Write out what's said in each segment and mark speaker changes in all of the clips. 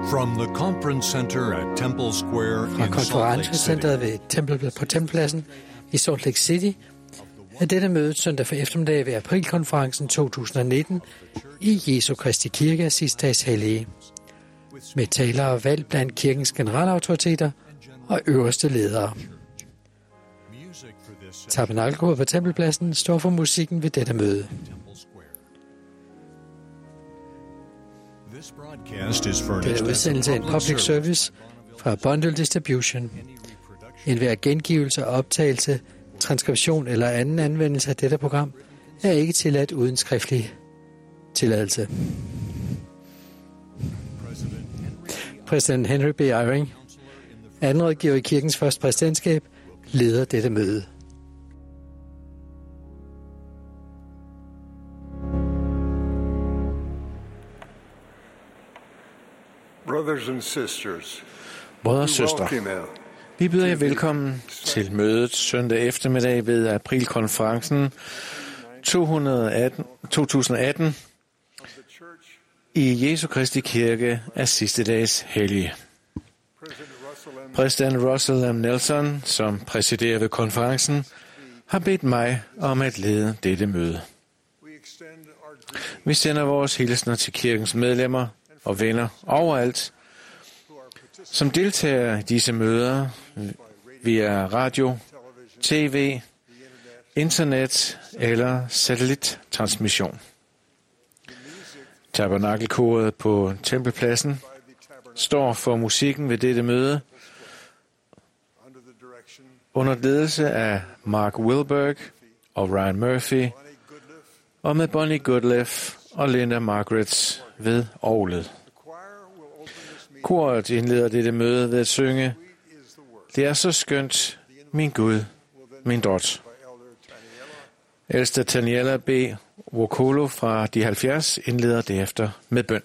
Speaker 1: From the conference center at Temple Square
Speaker 2: Fra konferencecentret ved Tempelpladsen i Salt Lake City er dette møde søndag for eftermiddag ved aprilkonferencen 2019 i Jesu Kristi Kirke af sidste dags hellige, med talere valgt blandt kirkens generalautoriteter og øverste ledere. Tabernakelkoret på Tempelpladsen står for musikken ved dette møde. Denne udsendelse er en public service fra Bundle Distribution. Enhver gengivelse, optagelse, transkription eller anden anvendelse af dette program er ikke tilladt uden skriftlig tilladelse. Præsident Henry B. Eyring, anden rådgiver i kirkens første præsidentskab, leder dette møde.
Speaker 3: Brødre og søstre, vi byder jer velkommen til mødet søndag eftermiddag ved aprilkonferencen 2018 i Jesu Kristi Kirke af sidste dags hellige. Præsident Russell M. Nelson, som præsiderer ved konferencen, har bedt mig om at lede dette møde. Vi sender vores hilsner til kirkens medlemmer og venner overalt, som deltager i disse møder via radio, tv, internet eller satellittransmission. Tabernakelkoret på Tempelpladsen står for musikken ved dette møde under ledelse af Mark Wilberg og Ryan Murphy og med Bonnie Goodliff og Linda Margaret ved orglet. Koret indleder dette møde ved at synge: "Det er så skønt, min Gud, min drot." Ældste Taniela B. Wokolo fra de 70 indleder derefter med bøn.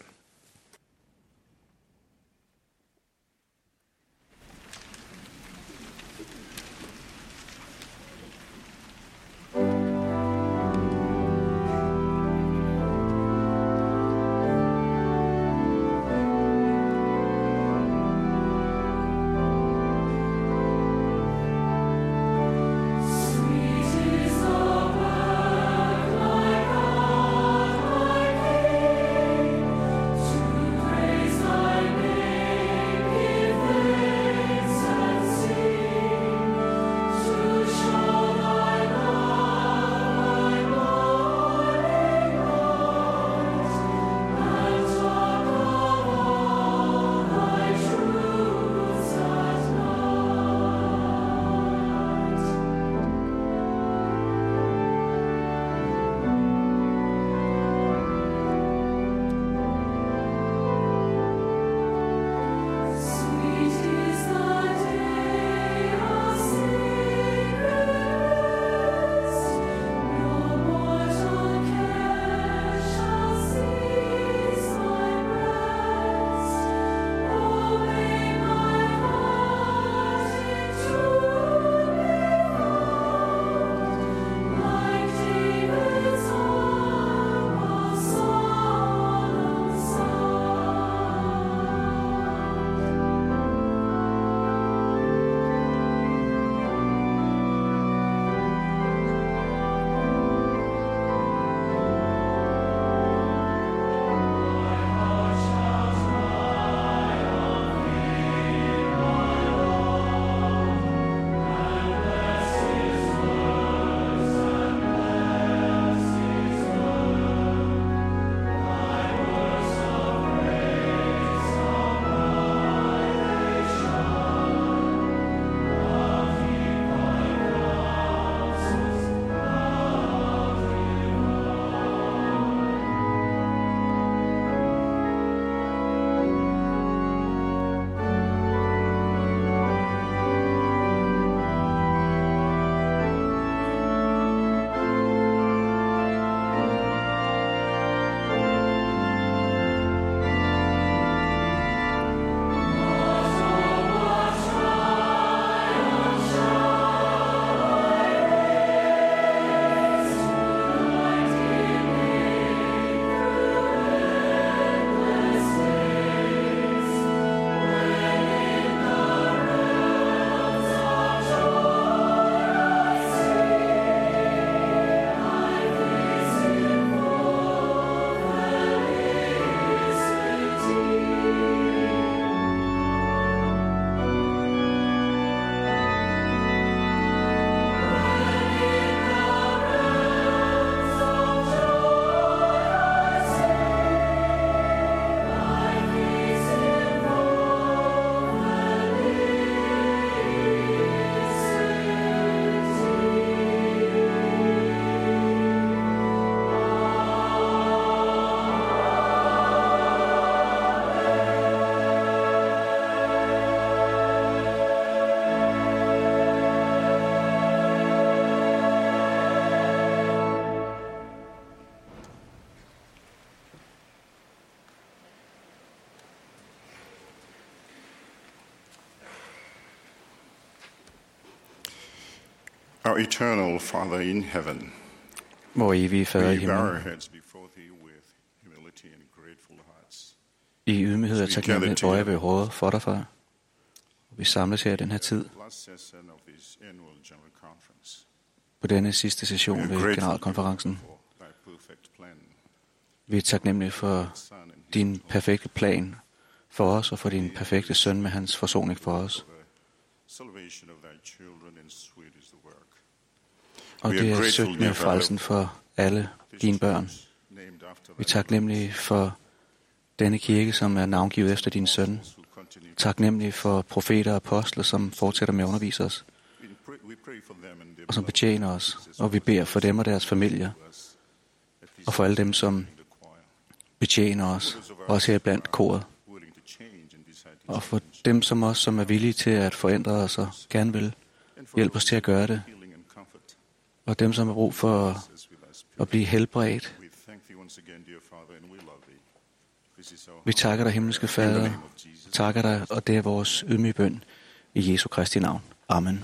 Speaker 4: Our eternal Father in heaven,
Speaker 5: Vor evige Fader i
Speaker 4: we bow our
Speaker 5: himlen,
Speaker 4: heads before thee with humility and grateful hearts.
Speaker 5: i ydmyghed og taknemmelighed bøjer vi hovedet for dig, far. Vi samles her i den her tid,
Speaker 4: Last session of this annual general conference.
Speaker 5: på denne sidste
Speaker 4: We
Speaker 5: session
Speaker 4: are
Speaker 5: ved
Speaker 4: grateful
Speaker 5: generalkonferencen.
Speaker 4: for thy perfect plan,
Speaker 5: Vi er taknemmelige for
Speaker 4: Son and his
Speaker 5: din perfekte plan for os, og for din perfekte søn med hans forsoning for os.
Speaker 4: salvation of thy children, and sweet is the work.
Speaker 5: Og
Speaker 4: We
Speaker 5: det
Speaker 4: are
Speaker 5: er
Speaker 4: grateful,
Speaker 5: søgt
Speaker 4: dear
Speaker 5: med
Speaker 4: Father,
Speaker 5: frelsen for alle dine børn.
Speaker 4: named after
Speaker 5: Vi er
Speaker 4: thy
Speaker 5: taknemmelige for denne kirke, som er navngivet efter din søn.
Speaker 4: who continue.
Speaker 5: Taknemmelige for profeter og apostler, som fortsætter med at undervise os,
Speaker 4: We pray for them and their
Speaker 5: og som betjener os. Og vi beder for dem og deres familier, og for alle dem, som betjener os, også her blandt koret.
Speaker 4: willing to change and decide to
Speaker 5: Og for dem som os, som er villige til at forandre os og gerne vil hjælpe os til at gøre det.
Speaker 4: healing and comfort.
Speaker 5: Og dem, som har brug for
Speaker 4: As we last
Speaker 5: at blive helbredt.
Speaker 4: we thank thee once again, dear Father, and we love thee. This is our
Speaker 5: Vi takker dig, himmelske Fader. Takker dig, og det er vores ydmyge bøn i Jesu Kristi navn. Amen.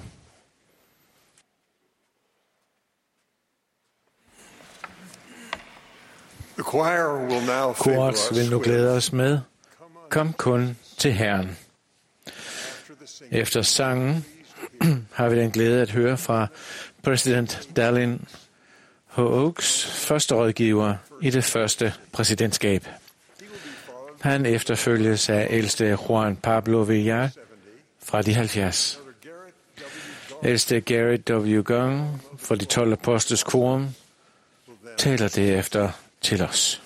Speaker 3: Koret vil nu glæde os med. Kom kun til Herren. Efter sangen har vi den glæde at høre fra præsident Dallin H. Oaks, første rådgiver i det første præsidentskab. Han efterfølges af ældste Juan Pablo Villar fra de 70. Ældste Garrett W. Gong fra de 12 apostles korum taler derefter til os.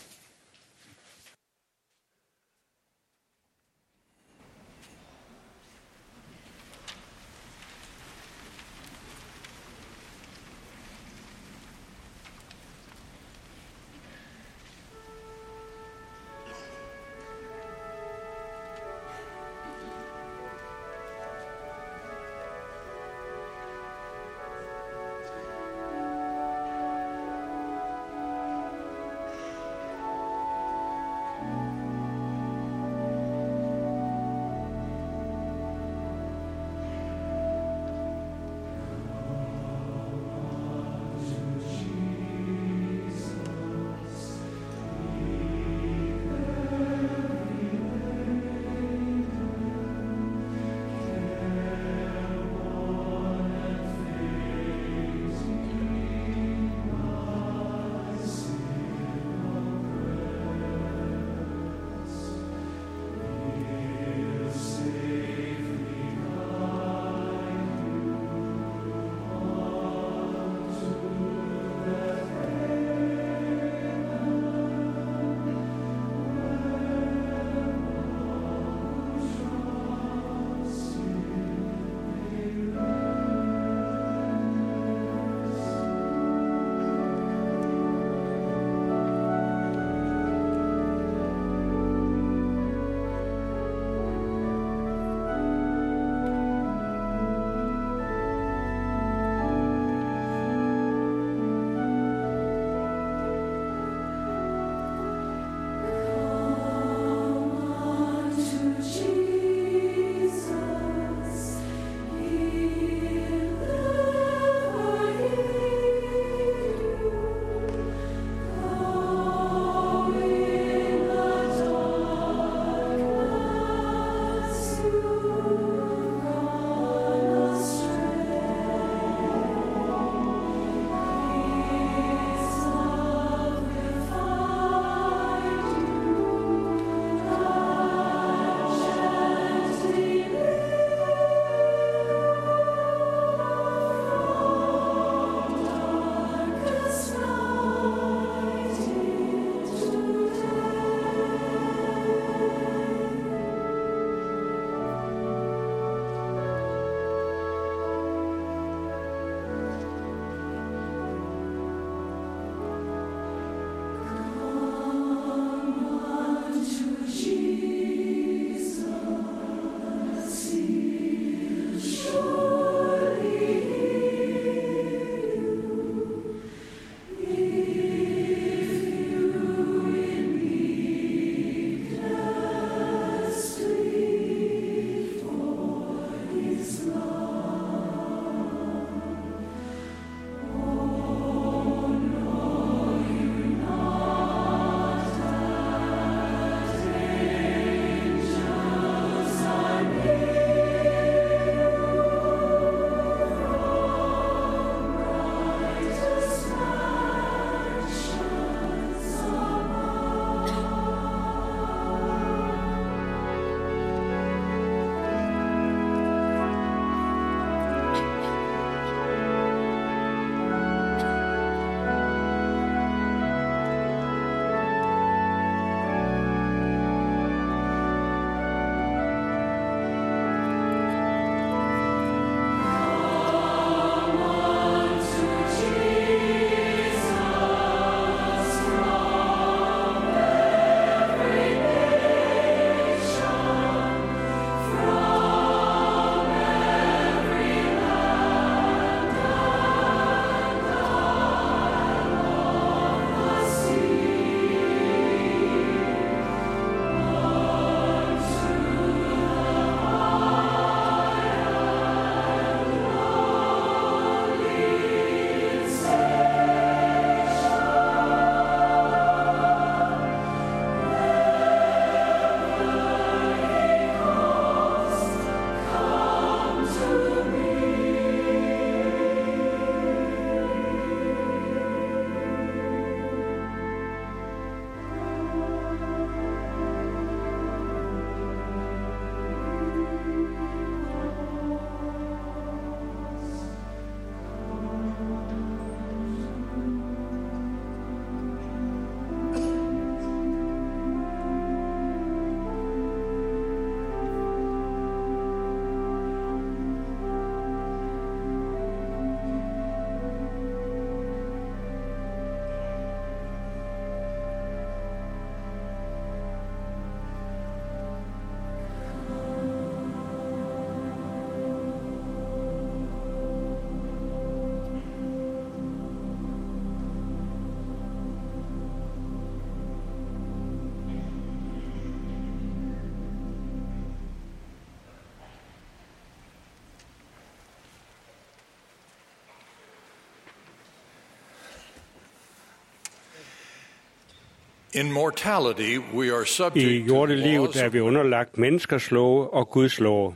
Speaker 6: I jordelivet er vi underlagt menneskers love og Guds love.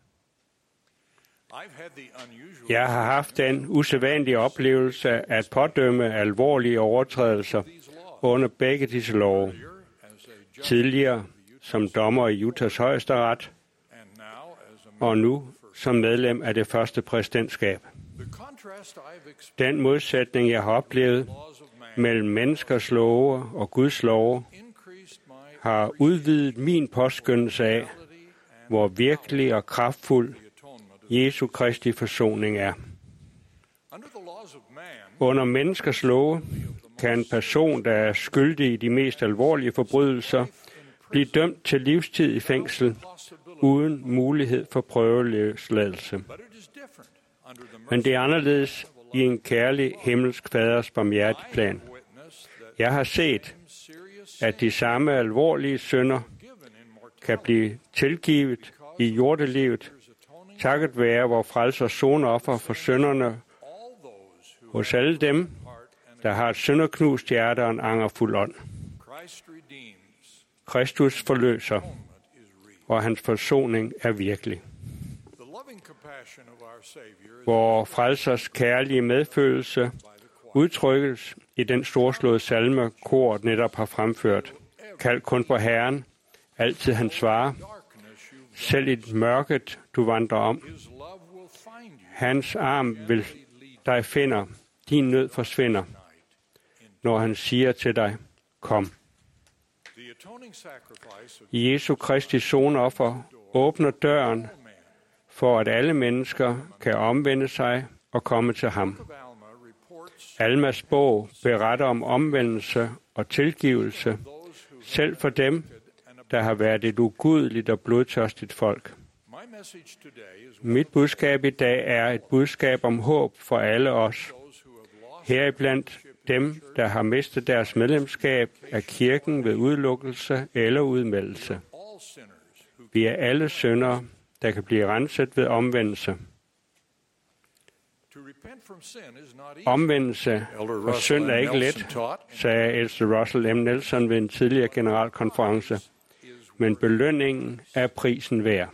Speaker 6: Jeg har haft den usædvanlige oplevelse at pådømme alvorlige overtrædelser under begge disse love. Tidligere som dommer i Utahs højesteret, og nu som medlem af det første præsidentskab. Den modsætning, jeg har oplevet mellem menneskers love og Guds love, har udvidet min påskyndelse af, hvor virkelig og kraftfuld Jesu Kristi forsoning er. Under menneskers love kan en person, der er skyldig i de mest alvorlige forbrydelser, blive dømt til livstid i fængsel uden mulighed for prøveløsladelse. Men det er anderledes i en kærlig himmelsk faders barmhjertige plan. Jeg har set, at de samme alvorlige synder kan blive tilgivet i jordelivet, takket være vor frelsers sonoffer for synderne hos alle dem, der har et synderknust hjerte og en angerfuld ånd. Kristus forløser, og hans forsoning er virkelig. Vor frelsers kærlige medfølelse udtrykkes i den storslåede salme, koret netop har fremført. Kald kun på Herren, altid han svarer. Selv i mørket du vandrer om. Hans arm vil dig finder, din nød forsvinder, når han siger til dig, kom. Jesu Kristi sonoffer åbner døren for, at alle mennesker kan omvende sig og komme til ham. Almas bog beretter om omvendelse og tilgivelse, selv for dem, der har været et ugudeligt og blodtørstigt folk. Mit budskab i dag er et budskab om håb for alle os. Heriblandt dem, der har mistet deres medlemskab af kirken ved udelukkelse eller udmeldelse. Vi er alle syndere, der kan blive renset ved omvendelse. Omvendelse for synd er ikke let, sagde ældste Russell M. Nelson ved en tidligere generalkonference, men belønningen er prisen værd.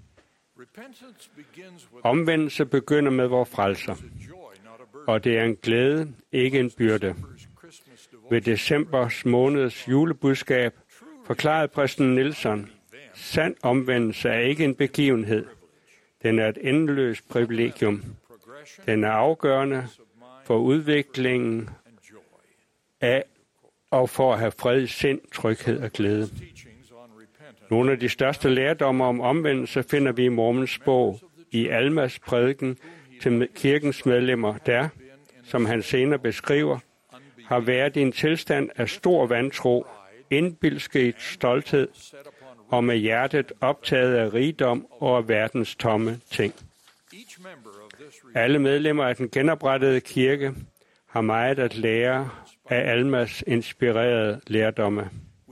Speaker 6: Omvendelse begynder med vor frelser, og det er en glæde, ikke en byrde. Ved decembers måneds julebudskab forklarede præsten Nelson, sand omvendelse er ikke en begivenhed. Den er et endeløst privilegium. Den er afgørende for udviklingen af og for at have fred i sind, tryghed og glæde. Nogle af de største lærdommer om omvendelse finder vi i Mormons bog, i Almas prædiken til kirkens medlemmer, der, som han senere beskriver, har været i en tilstand af stor vantro, indbilske stolthed og med hjertet optaget af rigdom og af verdens tomme ting. Alle medlemmer af den genoprettede kirke har meget at lære af Almas inspirerede lærdomme.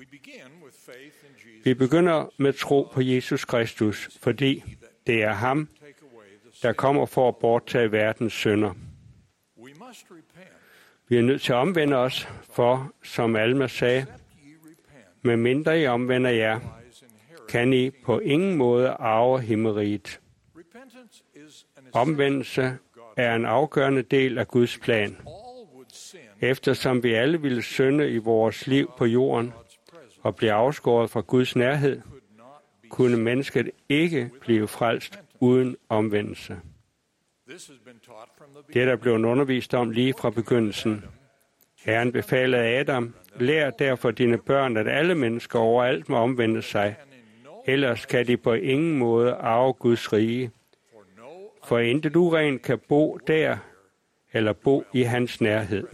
Speaker 6: Vi begynder med tro på Jesus Kristus, fordi det er ham, der kommer for at borttage verdens synder. Vi er nødt til at omvende os, for, som Alma sagde, med mindre I omvender jer, kan I på ingen måde arve himmeriget. Omvendelse er en afgørende del af Guds plan. Eftersom vi alle ville synde i vores liv på jorden og blive afskåret fra Guds nærhed, kunne mennesket ikke blive frelst uden omvendelse. Det er der blevet undervist om lige fra begyndelsen. Herren befalede Adam, lær derfor dine børn, at alle mennesker overalt må omvende sig. Ellers kan de på ingen måde arve Guds rige. For intet urent kan bo der, eller bo i hans nærhed.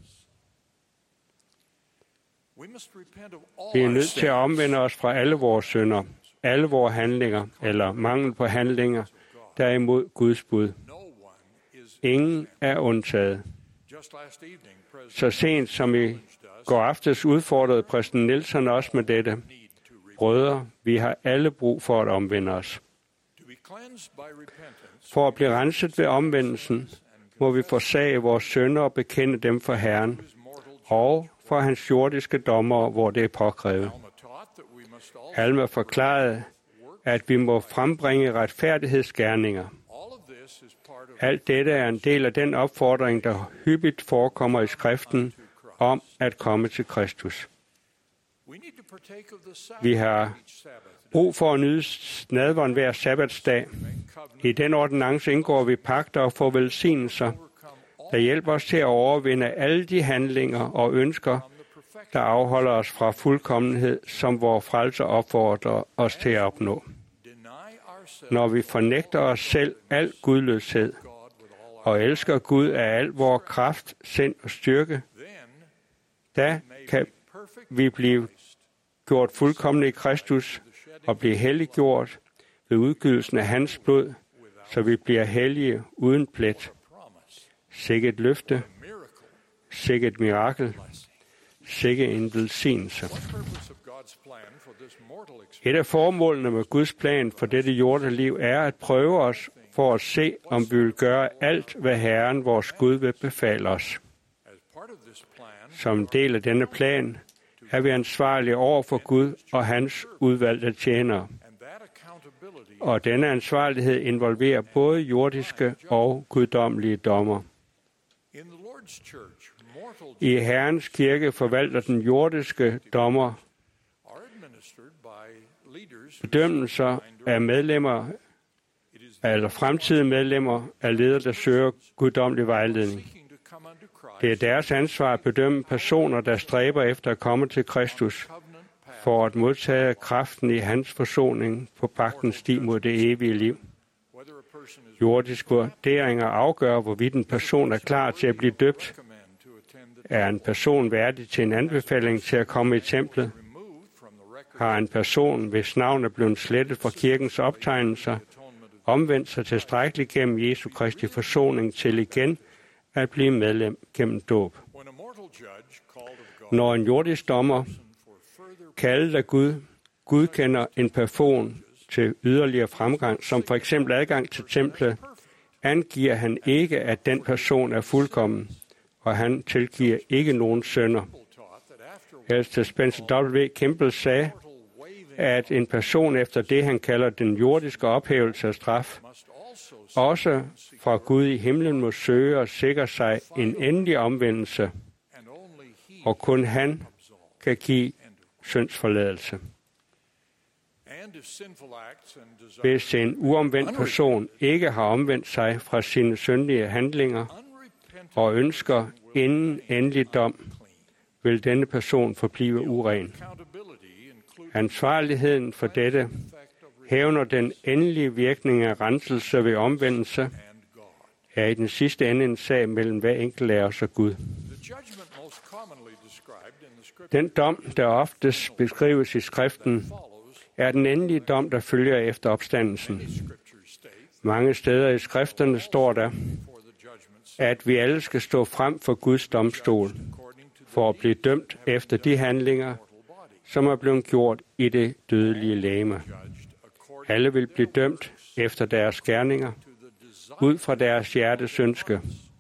Speaker 6: Vi er nødt til at omvende os fra alle vores synder, alle vores handlinger, eller mangel på handlinger, der er imod Guds bud. Ingen er undtaget. Så sent som i går aftes udfordrede præsten Nelson også med dette. Brødre, vi har alle brug for at omvende os. For at blive renset ved omvendelsen, må vi forsage vores synder og bekende dem for Herren, og fra hans jordiske dommer, hvor det er påkrævet. Alma forklarede, at vi må frembringe retfærdighedsgerninger. Alt dette er en del af den opfordring, der hyppigt forekommer i skriften om at komme til Kristus. Vi har brug for at nyde nadveren hver sabbatsdag. I den ordinance indgår vi pagter og får velsignelser, der hjælper os til at overvinde alle de handlinger og ønsker, der afholder os fra fuldkommenhed, som vor frelser opfordrer os til at opnå. Når vi fornægter os selv al gudløshed og elsker Gud af al vores kraft, sind og styrke, da kan vi blive gjort fuldkomne i Kristus og blive helliggjort ved udgydelsen af hans blod, så vi bliver hellige uden plet. Sikke et løfte, sikke et mirakel, sikke en velsignelse. Et af formålene med Guds plan for dette jordeliv er at prøve os for at se, om vi vil gøre alt, hvad Herren, vores Gud, vil befale os. Som en del af denne plan er vi ansvarlige over for Gud og hans udvalgte tjenere. Og denne ansvarlighed involverer både jordiske og guddommelige dommer. I Herrens kirke forvalter den jordiske dommer bedømmelser af medlemmer eller fremtidige medlemmer af ledere, der søger guddommelig vejledning. Det er deres ansvar at bedømme personer, der stræber efter at komme til Kristus, for at modtage kraften i hans forsoning på pagtens sti mod det evige liv. Jordiske vurderinger afgør, hvorvidt en person er klar til at blive døbt. Er en person værdig til en anbefaling til at komme i templet? Har en person, hvis navn er blevet slettet fra kirkens optegnelser, omvendt sig tilstrækkeligt gennem Jesu Kristi forsoning til igen at blive medlem gennem dåb? Når en jordisk dommer, kaldet af Gud, godkender en person til yderligere fremgang, som for eksempel adgang til templet, angiver han ikke, at den person er fuldkommen, og han tilgiver ikke nogen synder. Ældste Spencer W. Kimball sagde, at en person efter det, han kalder den jordiske ophævelse af straf, også fra Gud i himlen må søge og sikre sig en endelig omvendelse, og kun han kan give syndsforladelse. Hvis en uomvendt person ikke har omvendt sig fra sine syndige handlinger og ønsker inden endelig dom, vil denne person forblive uren. Ansvarligheden for dette hævner den endelige virkning af renselse ved omvendelse, er i den sidste ende en sag mellem hver enkelt af os og Gud. Den dom, der oftest beskrives i skriften, er den endelige dom, der følger efter opstandelsen. Mange steder i skrifterne står der, at vi alle skal stå frem for Guds domstol, for at blive dømt efter de handlinger, som er blevet gjort i det dødelige legeme. Alle vil blive dømt efter deres gerninger, ud fra deres hjertes ønske.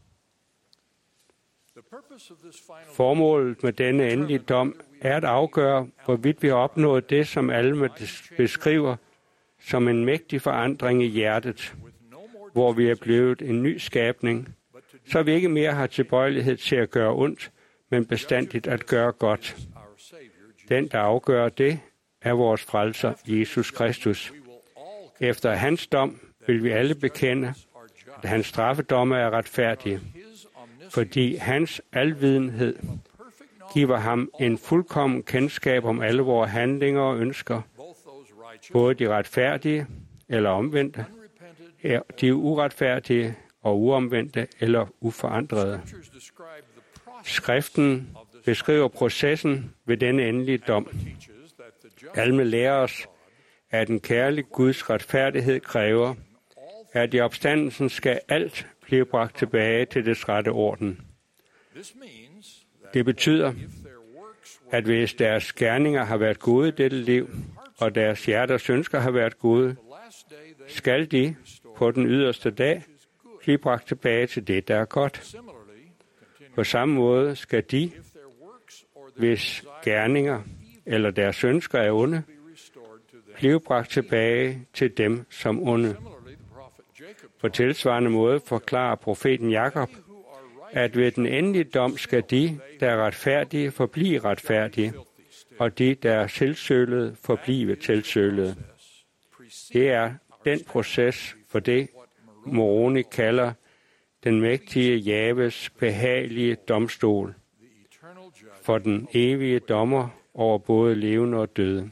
Speaker 6: Formålet med denne endelige dom er at afgøre, hvorvidt vi har opnået det, som Alma beskriver som en mægtig forandring i hjertet, hvor vi er blevet en ny skabning, så vi ikke mere har tilbøjelighed til at gøre ondt, men bestandigt at gøre godt. Den, der afgør det, er vores frelser, Jesus Kristus. Efter hans dom vil vi alle bekende, at hans straffedomme er retfærdige, fordi hans alvidenhed giver ham en fuldkommen kendskab om alle vores handlinger og ønsker, både de retfærdige eller omvendte, de uretfærdige og uomvendte eller uforandrede. Skriften beskriver processen ved denne endelige dom. Alme lærer os, at en kærlig Guds retfærdighed kræver, at i opstandelsen skal alt blive bragt tilbage til dets rette orden. Det betyder, at hvis deres gerninger har været gode i dette liv, og deres hjerters ønsker har været gode, skal de på den yderste dag blive bragt tilbage til det, der er godt. På samme måde skal de, hvis gerninger eller deres ønsker er onde, blive bragt tilbage til dem som onde. På tilsvarende måde forklarer profeten Jakob, at ved den endelige dom skal de, der er retfærdige, forblive retfærdige, og de, der er tilsølede, forblive tilsølede. Det er den proces for det, Moroni kalder den mægtige Javes behagelige domstol, for den evige dommer over både levende og døde.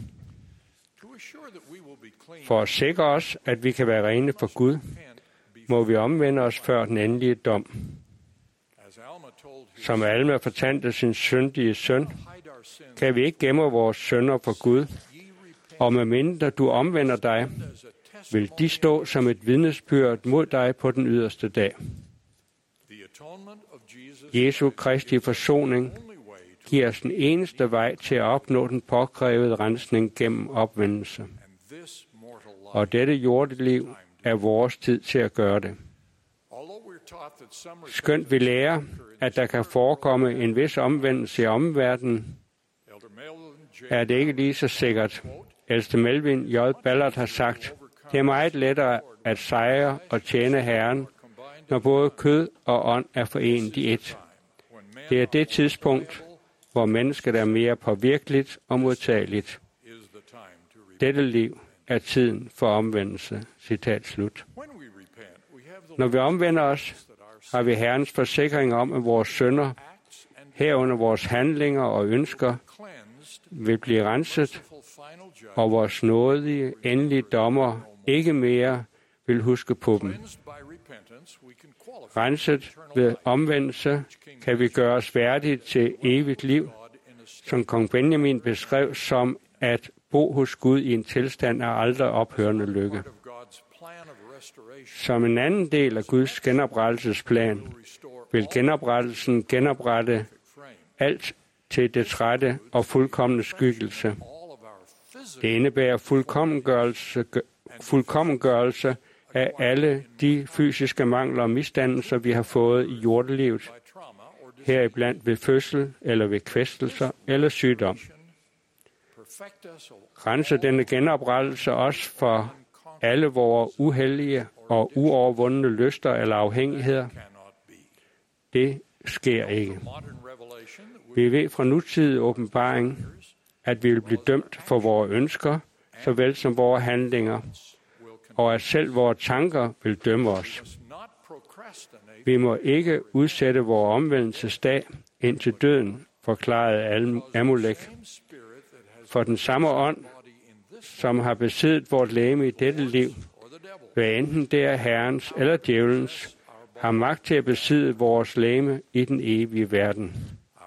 Speaker 6: For at sikre os, at vi kan være rene for Gud, må vi omvende os før den endelige dom. Som Alma fortalte sin syndige søn, kan vi ikke gemme vores synder for Gud, og medmindre du omvender dig, vil de stå som et vidnesbyrd mod dig på den yderste dag. Jesu Kristi forsoning giver os den eneste vej til at opnå den påkrævede rensning gennem opvendelse. Og dette jordeliv er vores tid til at gøre det. Skønt vi lærer, at der kan forekomme en vis omvendelse i omverdenen, er det ikke lige så sikkert. Ældste Melvin J. Ballard har sagt, det er meget lettere at sejre og tjene Herren, når både kød og ånd er forenet i ét. Det er det tidspunkt, hvor mennesket er mere påvirkeligt og modtageligt. Dette liv er tiden for omvendelse. Citat slut. Når vi omvender os, har vi Herrens forsikring om, at vores synder, herunder vores handlinger og ønsker, vil blive renset, og vores nådige, endelige dommer ikke mere vil huske på dem. Renset ved omvendelse kan vi gøre os værdige til evigt liv, som kong Benjamin beskrev som at bo hos Gud i en tilstand af aldrig ophørende lykke. Som en anden del af Guds genoprettelsesplan vil genoprettelsen genoprette alt til dets rette og fuldkomne skikkelse. Det indebærer fuldkommengørelse af alle de fysiske mangler og misdannelser, vi har fået i jordelivet, heriblandt ved fødsel eller ved kvæstelser eller sygdom. Renser denne genoprettelse også for alle vores uheldige og uovervundne lyster eller afhængigheder? Det sker ikke. Vi ved fra nutidig åbenbaring, at vi vil blive dømt for vores ønsker, såvel som vores handlinger, og at selv vores tanker vil dømme os. Vi må ikke udsætte vores omvendelsesdag indtil døden, forklarede Amulek. For den samme ånd, som har besiddet vort legeme i dette liv, hvad enten det er Herrens eller djævelens, har magt til at besidde vores legeme i den evige verden.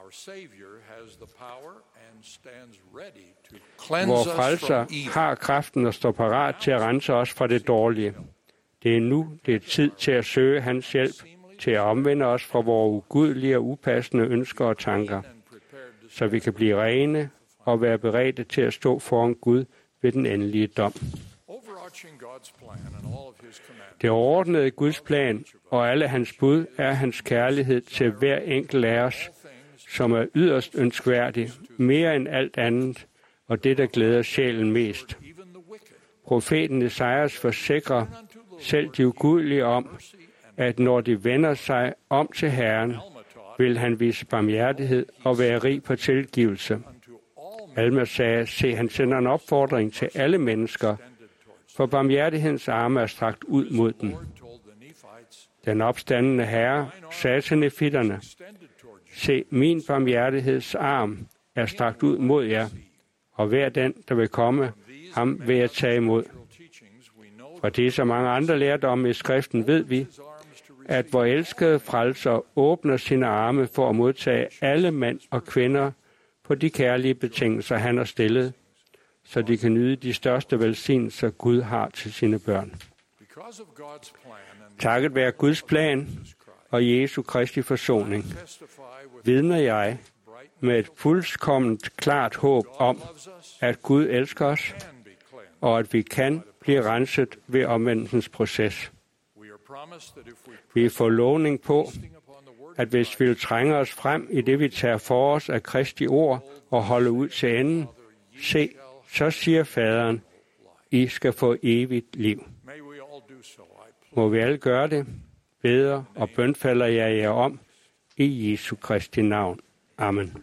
Speaker 6: Vor frelser har kraften og står parat til at rense os fra det dårlige. Det er nu, det er tid til at søge hans hjælp, til at omvende os fra vores ugudelige og upassende ønsker og tanker, så vi kan blive rene og være beredte til at stå foran Gud ved den endelige dom. Det overordnede Guds plan og alle hans bud er hans kærlighed til hver enkelt af os, som er yderst ønskværdig, mere end alt andet, og det, der glæder sjælen mest. Profeten Esajas forsikrer selv de ugudelige om, at når de vender sig om til Herren, vil han vise barmhjertighed og være rig på tilgivelse. Alma sagde, se, han sender en opfordring til alle mennesker, for barmhjertighedens arme er strakt ud mod dem. Den opstandende Herre sagde til nefitterne, se, min barmhjertighedsarm er strakt ud mod jer, og hver den, der vil komme, ham vil jeg tage imod. Fra disse mange andre lærdomme i skriften ved vi, at vor elskede frelser åbner sine arme for at modtage alle mænd og kvinder på de kærlige betingelser, han har stillet, så de kan nyde de største velsignelser, Gud har til sine børn. Takket være Guds plan og Jesu Kristi forsoning, vidner jeg med et fuldkomment klart håb om, at Gud elsker os, og at vi kan blive renset ved omvendelsens proces. Vi får lovning på, at hvis vi vil trænge os frem i det, vi tager for os af Kristi ord og holde ud til enden, se, så siger Faderen, I skal få evigt liv. Må vi alle gøre det, beder og bønfalder jeg jer om, i Jesu Kristi navn. Amen.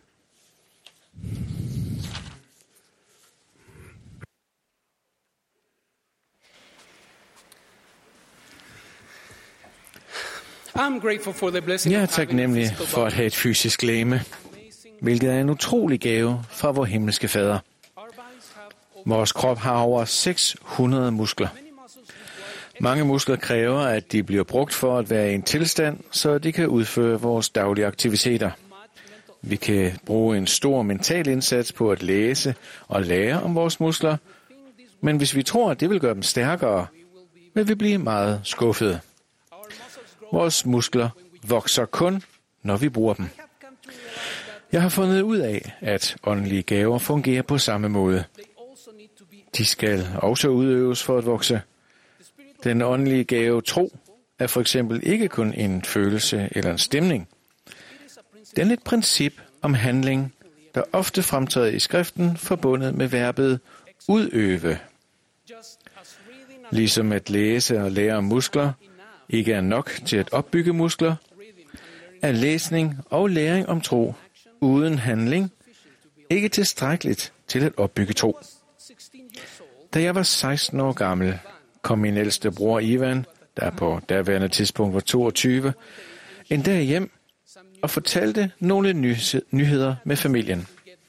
Speaker 3: Jeg er taknemmelig for at have et fysisk legeme, hvilket er en utrolig gave fra vor himmelske Fader. Vores krop har over 600 muskler. Mange muskler kræver, at de bliver brugt for at være i en tilstand, så de kan udføre vores daglige aktiviteter. Vi kan bruge en stor mental indsats på at læse og lære om vores muskler, men hvis vi tror, at det vil gøre dem stærkere, vil vi blive meget skuffede. Vores muskler vokser kun, når vi bruger dem. Jeg har fundet ud af, at åndelige gaver fungerer på samme måde. De skal også udøves for at vokse. Den åndelige gave tro er for eksempel ikke kun en følelse eller en stemning. Den er et princip om handling, der ofte fremtræder i skriften forbundet med verbet udøve. Ligesom at læse og lære om muskler ikke er nok til at opbygge muskler, er læsning og læring om tro uden handling ikke tilstrækkeligt til at opbygge tro. Da jeg var 16 år gammel, kom min ældste bror Ivan, der på daværende tidspunkt var 22, en dag hjem og fortalte nogle nyheder med familien.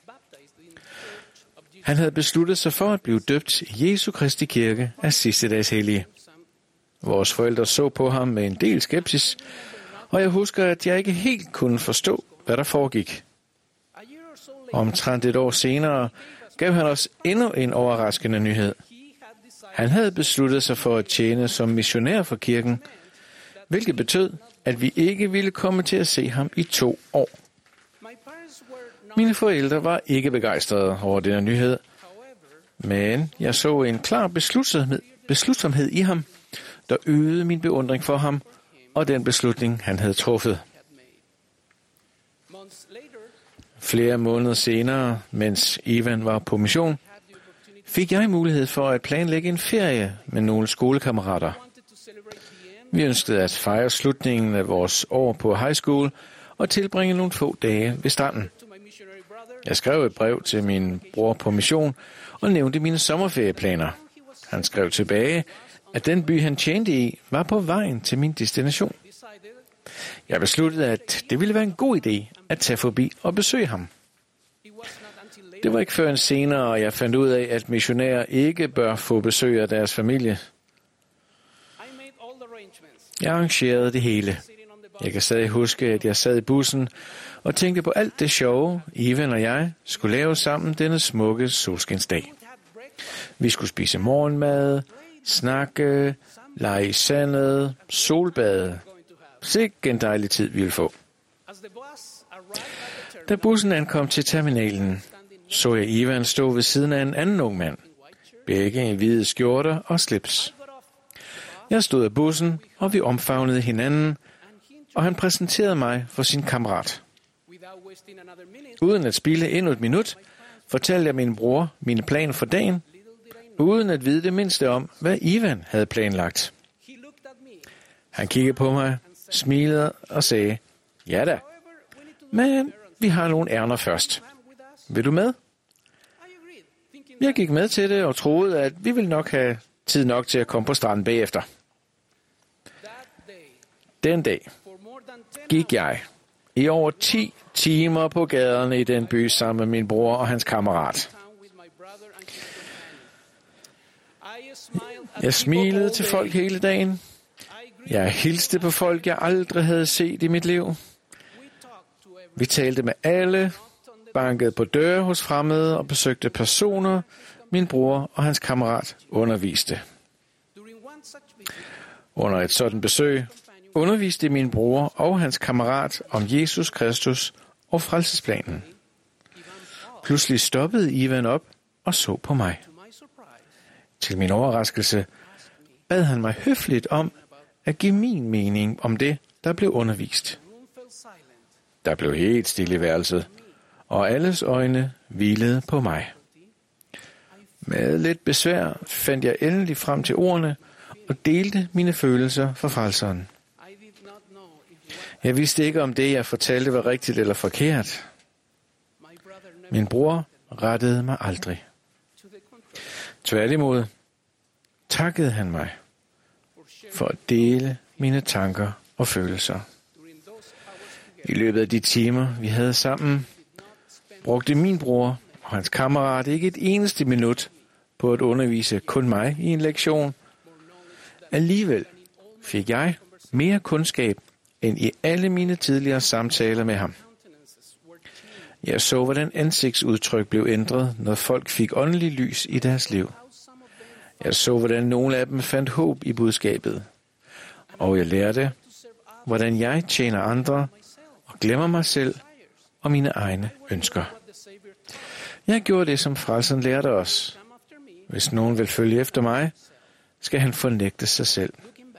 Speaker 3: Han havde besluttet sig for at blive døbt i Jesu Kristi Kirke af sidstedags hellige. Vores forældre så på ham med en del skepsis, og jeg husker, at jeg ikke helt kunne forstå, hvad der foregik. Omtrent et år senere gav han os endnu en overraskende nyhed. Han havde besluttet sig for at tjene som missionær for kirken, hvilket betød, at vi ikke ville komme til at se ham i 2 år. Mine forældre var ikke begejstrede over denne nyhed, men jeg så en klar beslutsomhed i ham, der øgede min beundring for ham og den beslutning, han havde truffet. Flere måneder senere, mens Ivan var på mission, fik jeg mulighed for at planlægge en ferie med nogle skolekammerater. Vi ønskede at fejre slutningen af vores år på high school og tilbringe nogle få dage ved stranden. Jeg skrev et brev til min bror på mission og nævnte mine sommerferieplaner. Han skrev tilbage, at den by, han tjente i, var på vejen til min destination. Jeg besluttede, at det ville være en god idé at tage forbi og besøge ham. Det var ikke før en senere, jeg fandt ud af, at missionærer ikke bør få besøg af deres familie. Jeg arrangerede det hele. Jeg kan stadig huske, at jeg sad i bussen og tænkte på alt det sjove, Ivan og jeg skulle lave sammen denne smukke solskinsdag. Vi skulle spise morgenmad, snakke, lege i sandet, solbade. Sikke en dejlig tid, vi ville få. Da bussen ankom til terminalen, så jeg Ivan stå ved siden af en anden ung mand. Begge i hvide skjorter og slips. Jeg stod af bussen, og vi omfavnede hinanden, og han præsenterede mig for sin kammerat. Uden at spilde endnu et minut, fortalte jeg min bror mine planer for dagen, uden at vide det mindste om, hvad Ivan havde planlagt. Han kiggede på mig, smilede og sagde, ja da, men vi har nogle ærner først. Vil du med? Jeg gik med til det og troede, at vi ville nok have tid nok til at komme på stranden bagefter. Den dag gik jeg i over 10 timer på gaderne i den by sammen med min bror og hans kammerat. Jeg smilede til folk hele dagen. Jeg hilste på folk, jeg aldrig havde set i mit liv. Vi talte med alle, bankede på døre hos fremmede og besøgte personer, min bror og hans kammerat underviste. Under et sådan besøg underviste min bror og hans kammerat om Jesus Kristus og frelsesplanen. Pludselig stoppede Ivan op og så på mig. Til min overraskelse bad han mig høfligt om at give min mening om det, der blev undervist. Der blev helt stille i værelset, og alles øjne hvilede på mig. Med lidt besvær fandt jeg endelig frem til ordene og delte mine følelser for frelseren. Jeg vidste ikke, om det, jeg fortalte, var rigtigt eller forkert. Min bror rettede mig aldrig. Tværtimod takkede han mig for at dele mine tanker og følelser. I løbet af de timer, vi havde sammen, brugte min bror og hans kammerat ikke et eneste minut på at undervise kun mig i en lektion. Alligevel fik jeg mere kundskab end i alle mine tidligere samtaler med ham. Jeg så, hvordan ansigtsudtryk blev ændret, når folk fik åndelig lys i deres liv. Jeg så, hvordan nogle af dem fandt håb i budskabet. Og jeg lærte, hvordan jeg tjener andre og glemmer mig selv og mine egne ønsker. Jeg gjorde det, som frelseren lærte os. Hvis nogen vil følge efter mig, skal han fornægte sig selv.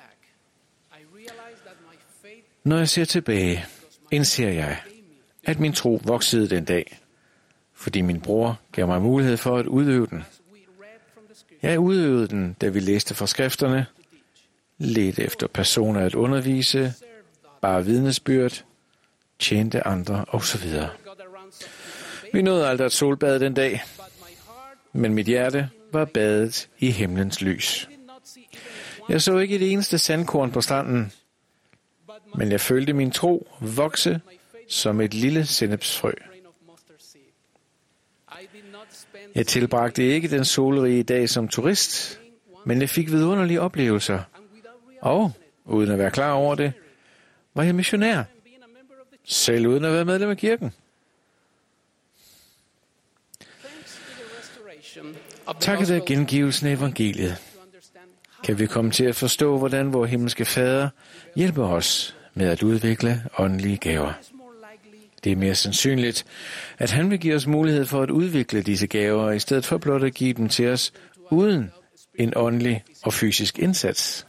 Speaker 3: Når jeg ser tilbage, indser jeg, at min tro voksede den dag, fordi min bror gav mig mulighed for at udøve den. Jeg udøvede den, da vi læste fra skrifterne, ledte efter personer at undervise, bare vidnesbyrd, tjente andre osv. Vi nåede aldrig at solbade den dag, men mit hjerte var badet i himlens lys. Jeg så ikke et eneste sandkorn på stranden, men jeg følte min tro vokse som et lille sennepsfrø. Jeg tilbragte ikke den solrige dag som turist, men jeg fik vidunderlige oplevelser. Og, uden at være klar over det, var jeg missionær. Selv uden at være medlem af kirken. Takket være gengivelsen af evangeliet, kan vi komme til at forstå, hvordan vor himmelske Fader hjælper os med at udvikle åndelige gaver. Det er mere sandsynligt, at han vil give os mulighed for at udvikle disse gaver, i stedet for blot at give dem til os uden en åndelig og fysisk indsats.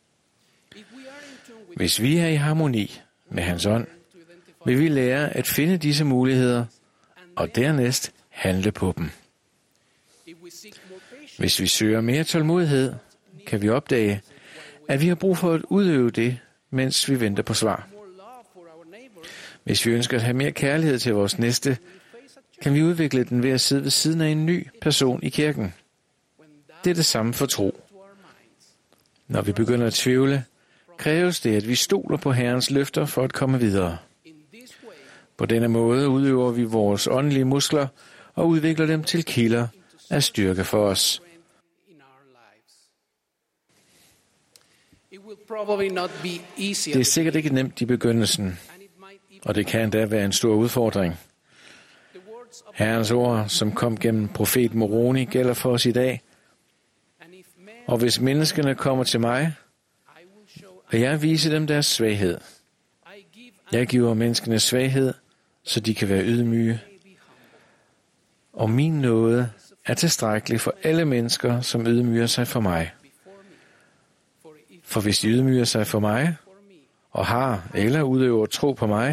Speaker 3: Hvis vi er i harmoni med hans ånd, vil vi lære at finde disse muligheder, og dernæst handle på dem. Hvis vi søger mere tålmodighed, kan vi opdage, at vi har brug for at udøve det, mens vi venter på svar. Hvis vi ønsker at have mere kærlighed til vores næste, kan vi udvikle den ved at sidde ved siden af en ny person i kirken. Det er det samme for tro. Når vi begynder at tvivle, kræves det, at vi stoler på Herrens løfter for at komme videre. På denne måde udøver vi vores åndelige muskler og udvikler dem til kilder af styrke for os. Det er sikkert ikke nemt i begyndelsen, og det kan endda være en stor udfordring. Herrens ord, som kom gennem profet Moroni, gælder for os i dag. Og hvis menneskene kommer til mig, vil jeg vise dem deres svaghed. Jeg giver menneskene svaghed, så de kan være ydmyge. Og min nåde er tilstrækkelig for alle mennesker, som ydmyger sig for mig. For hvis de ydmyger sig for mig, og har eller udøver tro på mig,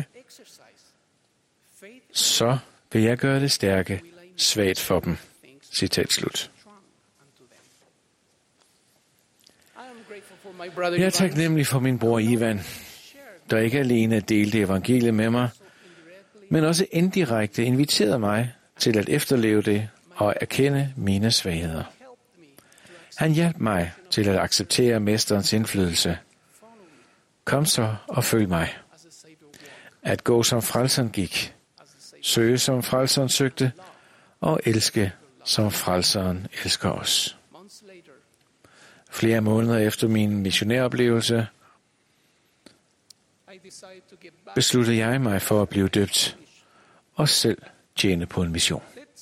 Speaker 3: så vil jeg gøre det stærke svagt for dem. Citat slut. Jeg er taknemmelig for min bror Ivan, der ikke alene delte evangeliet med mig, men også indirekte inviterede mig til at efterleve det og erkende mine svagheder. Han hjalp mig til at acceptere mesterens indflydelse. Kom så og følg mig. At gå som frelseren gik, søge som frelseren søgte, og elske som frelseren elsker os. Flere måneder efter min missionæroplevelse, besluttede jeg mig for at blive døbt og selv tjene på en mission.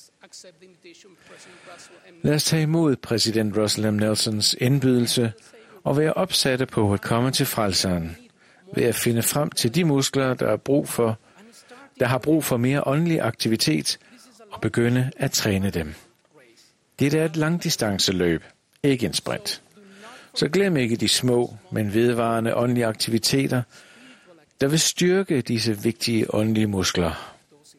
Speaker 3: Lad os tage imod præsident Russell M. Nelsons indbydelse og være opsatte på at komme til frelseren ved at finde frem til de muskler, der har brug for mere åndelig aktivitet og begynde at træne dem. Det er et langdistanceløb, ikke en sprint. Så glem ikke de små, men vedvarende åndelige aktiviteter, der vil styrke disse vigtige åndelige muskler.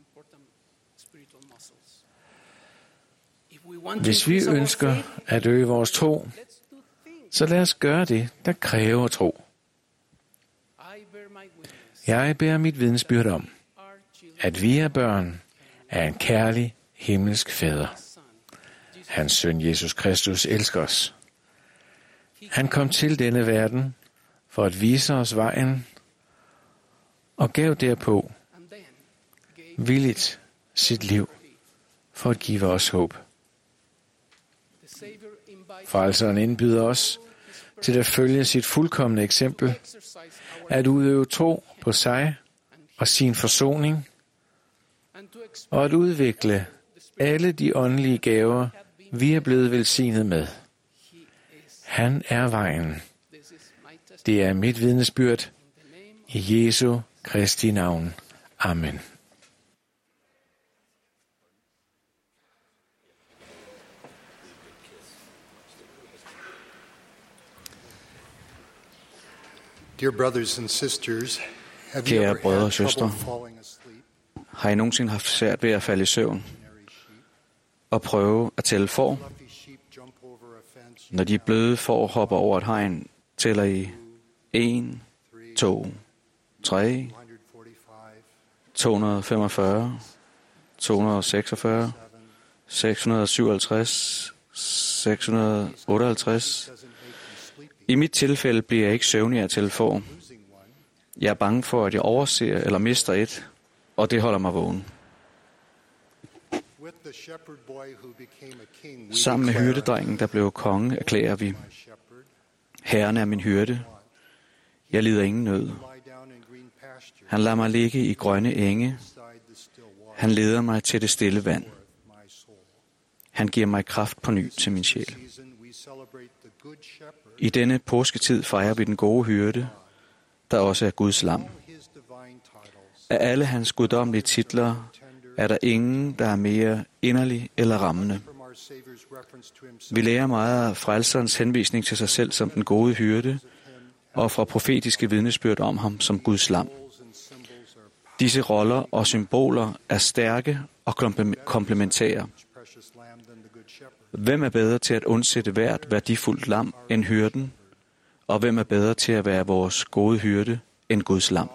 Speaker 3: Hvis vi ønsker at øge vores tro, så lad os gøre det, der kræver tro. Jeg bærer mit vidnesbyrd om, at vi er børn af en kærlig himmelsk fader. Hans søn Jesus Kristus elsker os. Han kom til denne verden for at vise os vejen og gav derpå villigt sit liv for at give os håb. Frelseren indbyder os til at følge sit fuldkomne eksempel, at udøve tro på sig og sin forsoning, og at udvikle alle de åndelige gaver, vi er blevet velsignet med. Han er vejen. Det er mit vidnesbyrd i Jesu Kristi navn. Amen.
Speaker 5: Kære brødre og søstre, har I nogensinde haft svært ved at falde i søvn og prøve at tælle får? Når de bløde får hopper over et hegn, tæller I 1, 2, 3, 245, 246, 657, 658. I mit tilfælde bliver jeg ikke søvnig af at tælle får. Jeg er bange for, at jeg overser eller mister et, og det holder mig vågen. Sammen med hyrdedrengen, der blev konge, erklærer vi: Herren er min hyrde. Jeg lider ingen nød. Han lader mig ligge i grønne enge. Han leder mig til det stille vand. Han giver mig kraft på ny til min sjæl. I denne påsketid fejrer vi den gode hyrde, der også er Guds lam. Af alle hans guddommelige titler er der ingen, der er mere inderlig eller rammende. Vi lærer meget af frelserens henvisning til sig selv som den gode hyrde, og fra profetiske vidnesbyrd om ham som Guds lam. Disse roller og symboler er stærke og komplementære. Hvem er bedre til at undsætte hvert værdifuldt lam end hyrden, og hvem er bedre til at være vores gode hyrde end Guds lam?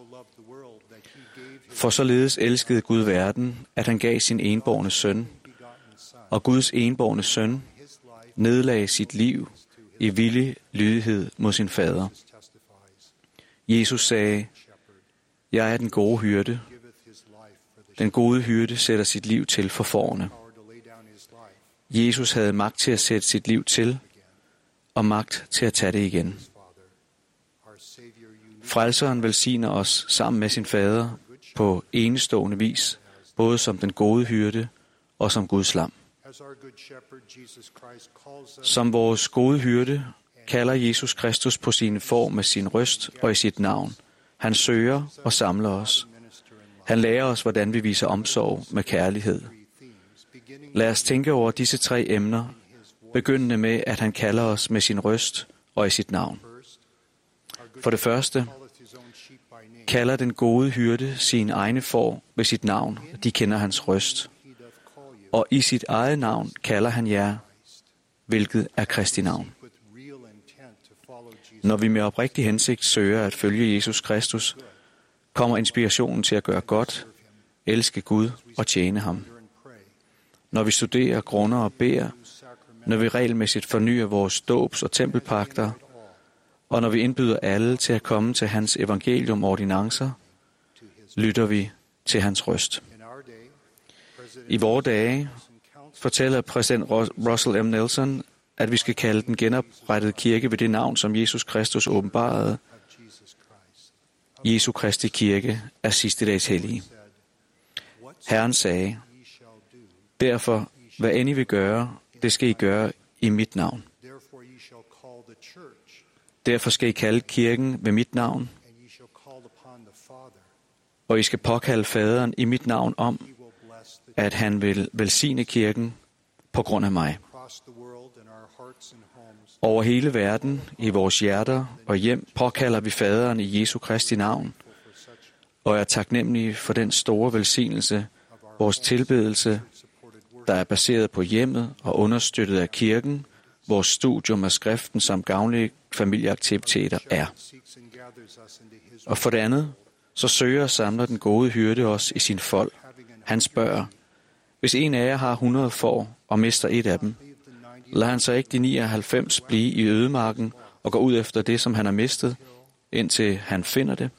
Speaker 5: For således elskede Gud verden, at han gav sin enbårne søn, og Guds enbårne søn nedlagde sit liv i villig lydighed mod sin fader. Jesus sagde: Jeg er den gode hyrde. Den gode hyrde sætter sit liv til for fårene. Jesus havde magt til at sætte sit liv til, og magt til at tage det igen. Frelseren velsigner os sammen med sin fader på enestående vis, både som den gode hyrde og som Guds lam. Som vores gode hyrde kalder Jesus Kristus på sine får med sin røst og i sit navn. Han søger og samler os. Han lærer os, hvordan vi viser omsorg med kærlighed. Lad os tænke over disse 3 emner, begyndende med, at han kalder os med sin røst og i sit navn. For det første kalder den gode hyrde sine egne får ved sit navn. De kender hans røst. Og i sit eget navn kalder han jer, hvilket er Kristi navn. Når vi med oprigtig hensigt søger at følge Jesus Kristus, kommer inspirationen til at gøre godt, elske Gud og tjene ham. Når vi studerer, grunder og beder, når vi regelmæssigt fornyer vores dåbs- og tempelpagter, og når vi indbyder alle til at komme til hans evangelium og ordinancer, lytter vi til hans røst. I vore dage fortæller præsident Russell M. Nelson, at vi skal kalde den genoprettede kirke ved det navn, som Jesus Kristus åbenbarede. Jesu Kristi kirke er sidste dags hellige. Herren sagde: Derfor, hvad end I vil gøre, det skal I gøre i mit navn. Derfor skal I kalde kirken ved mit navn, og I skal påkalde faderen i mit navn om, at han vil velsigne kirken på grund af mig. Over hele verden, i vores hjerter og hjem, påkalder vi faderen i Jesu Kristi navn og er taknemmelige for den store velsignelse, vores tilbedelse, der er baseret på hjemmet og understøttet af kirken, vores studium af skriften samt gavnlige familieaktiviteter er. Og for det andet, så søger og samler den gode hyrde os i sin fold. Han spørger, hvis en af jer har 100 får og mister et af dem, lader han så ikke de 99 blive i ødemarken og gå ud efter det, som han har mistet, indtil han finder det?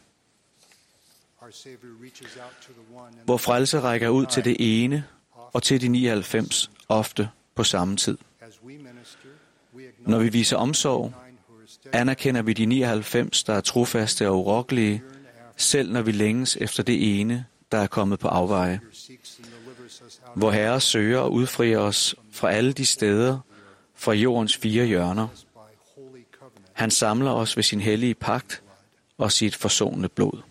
Speaker 5: Vor frelse rækker ud til det ene og til de 99, ofte på samme tid. Når vi viser omsorg, anerkender vi de 99, der er trofaste og urokkelige, selv når vi længes efter det ene, der er kommet på afveje. Vor Herre søger og udfrier os fra alle de steder, fra jordens 4 hjørner. Han samler os ved sin hellige pagt og sit forsonende blod.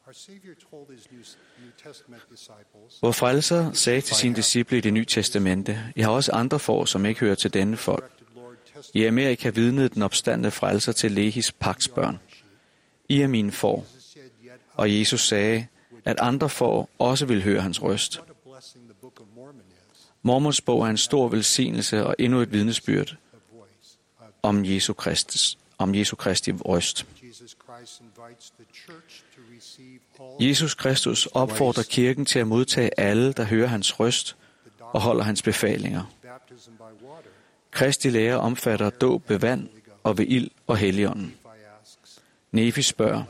Speaker 5: Vor frelser sagde til sine disciple i Det Nye Testamente, jeg har også andre får, som ikke hører til denne folk. I Amerika vidnede den opstandne frelser til Lehis pagtsbørn. I er mine får. Og Jesus sagde, at andre får også vil høre hans røst. Mormons bog er en stor velsignelse og endnu et vidnesbyrd om Jesu Kristi røst. Jesus Kristus opfordrer kirken til at modtage alle, der hører hans røst og holder hans befalinger. Kristi lære omfatter dåb ved vand og ved ild og helligånden. Nefi spørger,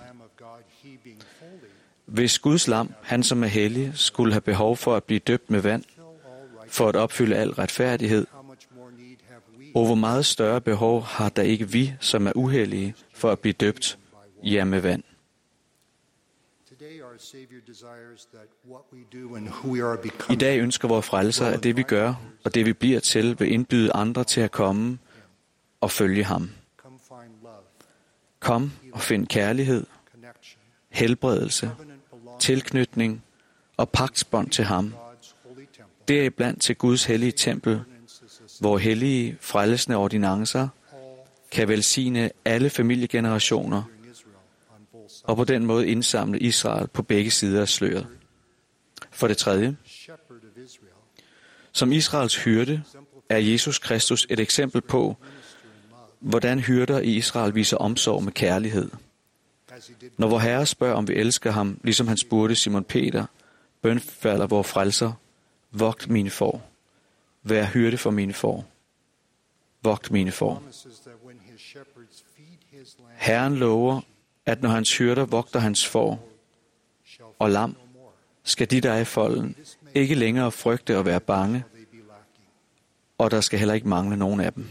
Speaker 5: hvis Guds lam, han som er hellig, skulle have behov for at blive døbt med vand, for at opfylde al retfærdighed, og hvor meget større behov har der ikke vi, som er uhellige, for at blive døbt, ja med vand? I dag ønsker vores frelser, at det vi gør, og det vi bliver til, vil indbyde andre til at komme og følge ham. Kom og find kærlighed, helbredelse, tilknytning og pagtsbånd til ham. Deriblandt til Guds hellige tempel, hvor hellige frelsende ordinancer kan velsigne alle familiegenerationer og på den måde indsamle Israel på begge sider af sløret. For det tredje, som Israels hyrde er Jesus Kristus et eksempel på, hvordan hyrder i Israel viser omsorg med kærlighed. Når vor Herre spørger, om vi elsker ham, ligesom han spurgte Simon Peter, bønfalder vor frelser, vogt mine får. Vær hyrde for mine får. Vogt mine får. Herren lover, at når hans hyrder vogter hans får og lam, skal de, der er i folden, ikke længere frygte og være bange, og der skal heller ikke mangle nogen af dem.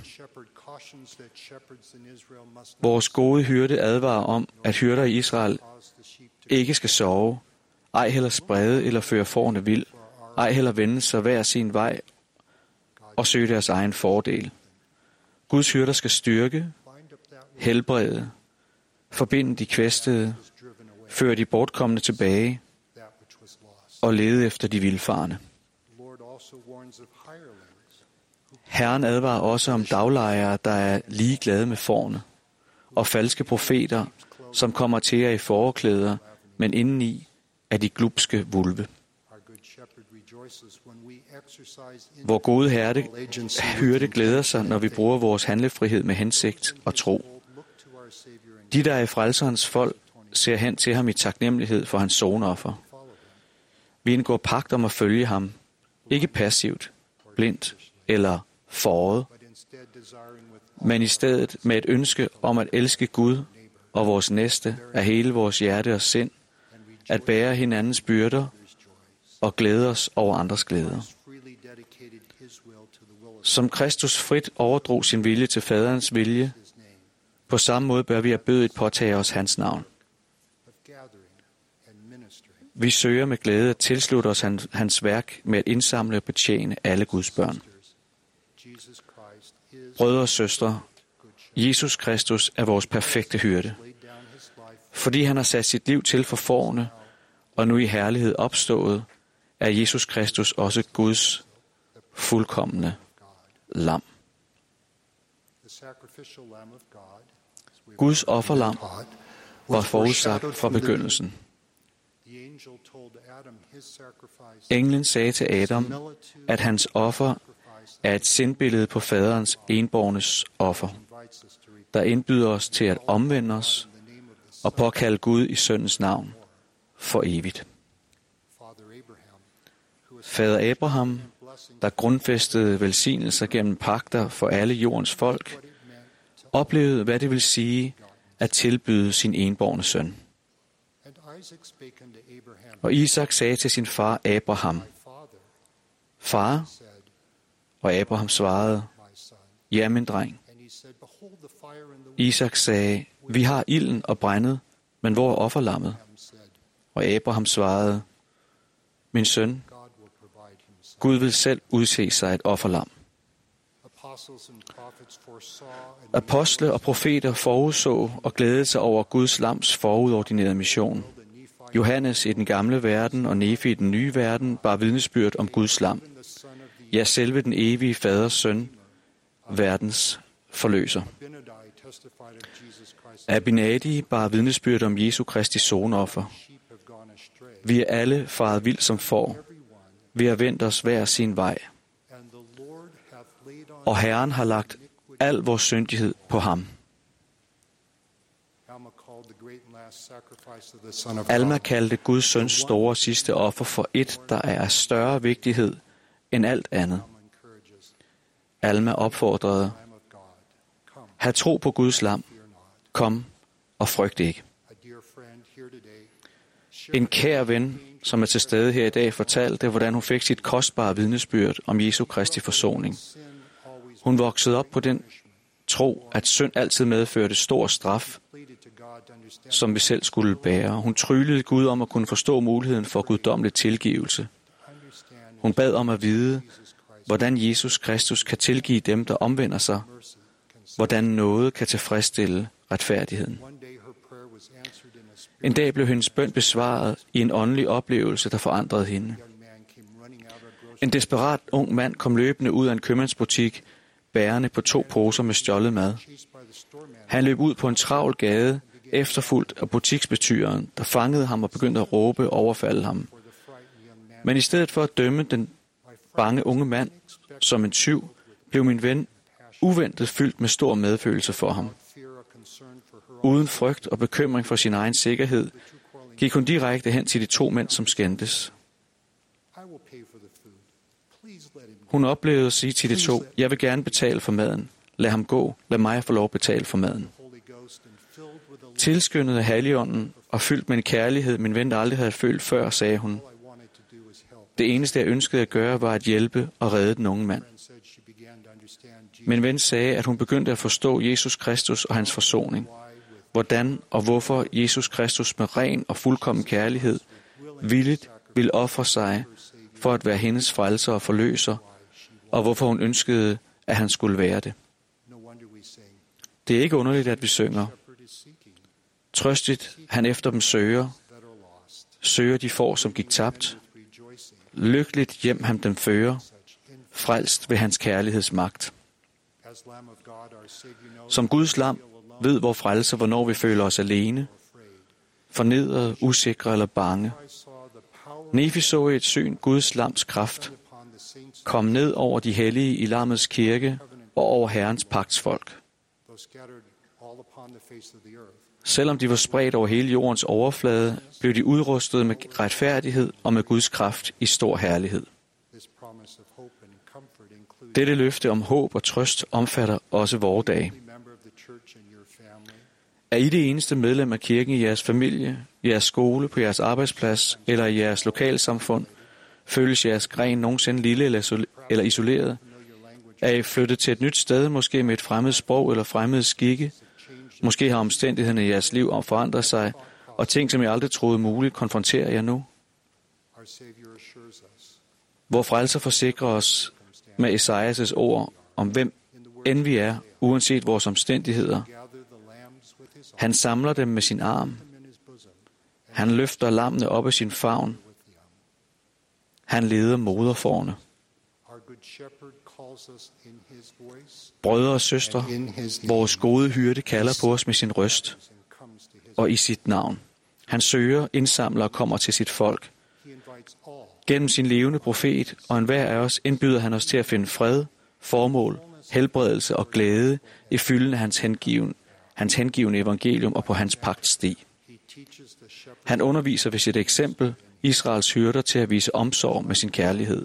Speaker 5: Vores gode hyrde advarer om, at hyrder i Israel ikke skal sove, ej heller sprede eller føre fårene vild, ej heller vende sig hver sin vej og søge deres egen fordel. Guds hyrder skal styrke, helbrede, forbinde de kvæstede, føre de bortkomne tilbage og lede efter de vildfarne. Herren advarer også om daglejere, der er ligeglade med fårene, og falske profeter, som kommer til jer i forklæder, men indeni er de glubske vulve. Vor gode hyrde glæder sig, når vi bruger vores handlefrihed med hensigt og tro. De, der er i frelserens folk, ser hen til ham i taknemmelighed for hans sonoffer. Vi indgår pagt om at følge ham, ikke passivt, blindt eller foret, men i stedet med et ønske om at elske Gud og vores næste af hele vores hjerte og sind, at bære hinandens byrder og glæde os over andres glæder. Som Kristus frit overdrog sin vilje til faderens vilje, på samme måde bør vi erbødigt påtage os hans navn. Vi søger med glæde at tilslutte os hans værk med at indsamle og betjene alle Guds børn. Brødre og søstre, Jesus Kristus er vores perfekte hyrde. Fordi han har sat sit liv til for fårene, og nu i herlighed opstået, er Jesus Kristus også Guds fuldkomne lam. Guds offerlam var forudsagt fra begyndelsen. Englen sagde til Adam, at hans offer er et sindbillede på faderens enbårnes offer, der indbyder os til at omvende os og påkalde Gud i søndens navn for evigt. Fader Abraham, der grundfæstede velsignelser gennem pagter for alle jordens folk, oplevede, hvad det vil sige at tilbyde sin enbårne søn. Og Isak sagde til sin far Abraham, Far, og Abraham svarede, Ja, min dreng. Isak sagde, Vi har ilden og brændet, men hvor er offerlammet? Og Abraham svarede, Min søn, Gud vil selv udse sig et offerlam. Apostle og profeter forudså og glædede sig over Guds lams forudordinerede mission. Johannes i den gamle verden og Nefi i den nye verden bar vidnesbyrd om Guds lam. Ja, selve den evige faders søn, verdens forløser. Abinadi bar vidnesbyrd om Jesu Kristi sonoffer. Vi er alle faret vild som får. Vi har vendt os hver sin vej. Og Herren har lagt al vores syndighed på ham. Alma kaldte Guds søns store sidste offer for et, der er af større vigtighed end alt andet. Alma opfordrede, hav tro på Guds lam, kom og frygt ikke. En kær ven, som er til stede her i dag, fortalte, hvordan hun fik sit kostbare vidnesbyrd om Jesu Kristi forsoning. Hun voksede op på den tro, at synd altid medførte stor straf, som vi selv skulle bære. Hun tryglede Gud om at kunne forstå muligheden for guddommelig tilgivelse. Hun bad om at vide, hvordan Jesus Kristus kan tilgive dem, der omvender sig, hvordan noget kan tilfredsstille retfærdigheden. En dag blev hendes bøn besvaret i en åndelig oplevelse, der forandrede hende. En desperat ung mand kom løbende ud af en købmandsbutik, bærende på 2 poser med stjålet mad. Han løb ud på en travl gade, efterfulgt af butiksbetyreren, der fangede ham og begyndte at råbe og overfalde ham. Men i stedet for at dømme den bange unge mand som en tyv, blev min ven uventet fyldt med stor medfølelse for ham. Uden frygt og bekymring for sin egen sikkerhed, gik hun direkte hen til de 2 mænd, som skændtes. Hun oplevede at sige til de 2, jeg vil gerne betale for maden. Lad ham gå. Lad mig få lov at betale for maden. Tilskyndet af Helligånden og fyldt med en kærlighed, min ven aldrig havde følt før, sagde hun. Det eneste, jeg ønskede at gøre, var at hjælpe og redde den unge mand. Min ven sagde, at hun begyndte at forstå Jesus Kristus og hans forsoning. Hvordan og hvorfor Jesus Kristus med ren og fuldkommen kærlighed villigt ville ofre sig for at være hendes frelser og forløser, og hvorfor hun ønskede, at han skulle være det. Det er ikke underligt, at vi synger. Trøstigt han efter dem søger de får, som gik tabt. Lykkeligt hjem han dem fører, frelst ved hans kærlighedsmagt. Som Guds lam ved vor frelser, hvornår vi føler os alene, fornedret, usikre eller bange. Nefi så i et syn Guds lams kraft kom ned over de hellige i lammets kirke og over Herrens pagtsfolk. Selvom de var spredt over hele jordens overflade, blev de udrustet med retfærdighed og med Guds kraft i stor herlighed. Dette løfte om håb og trøst omfatter også vore dage. Er I det eneste medlem af kirken i jeres familie, jeres skole, på jeres arbejdsplads eller i jeres lokalsamfund? Føles jeres gren nogensinde lille eller isoleret? Er I flyttet til et nyt sted, måske med et fremmed sprog eller fremmede skikke? Måske har omstændighederne i jeres liv forandret sig, og ting, som I aldrig troede muligt, konfronterer jer nu. Vor frelser forsikrer os med Esajas' ord om hvem end vi er, uanset vores omstændigheder. Han samler dem med sin arm. Han løfter lammene op af sin favn. Han leder moderfårene. Brødre og søstre, vores gode hyrde kalder på os med sin røst og i sit navn. Han søger, indsamler og kommer til sit folk. Gennem sin levende profet og enhver af os indbyder han os til at finde fred, formål, helbredelse og glæde i fylden af hans hengivne evangelium og på hans pagtsti. Han underviser ved sit eksempel Israels hyrder til at vise omsorg med sin kærlighed.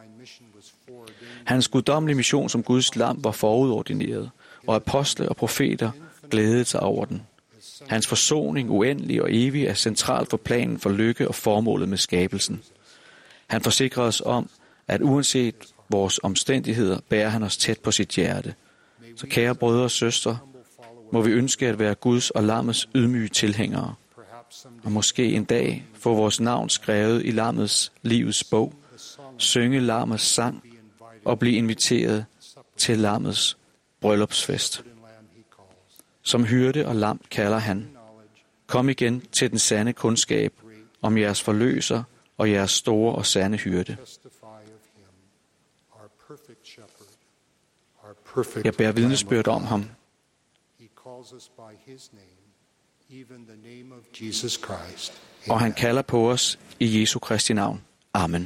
Speaker 5: Hans guddommelige mission som Guds lam var forudordineret, og apostle og profeter glædede sig over den. Hans forsoning, uendelig og evig, er centralt for planen for lykke og formålet med skabelsen. Han forsikrer os om, at uanset vores omstændigheder, bærer han os tæt på sit hjerte. Så kære brødre og søstre, må vi ønske at være Guds og lammets ydmyge tilhængere, og måske en dag få vores navn skrevet i lammets livets bog, synge lammets sang og blive inviteret til lammets bryllupsfest. Som hyrde og lam kalder han: Kom igen til den sande kundskab om jeres forløser og jeres store og sande hyrde. Jeg bærer vidnesbyrd om ham. Og han kalder på os i Jesu Kristi navn. Amen.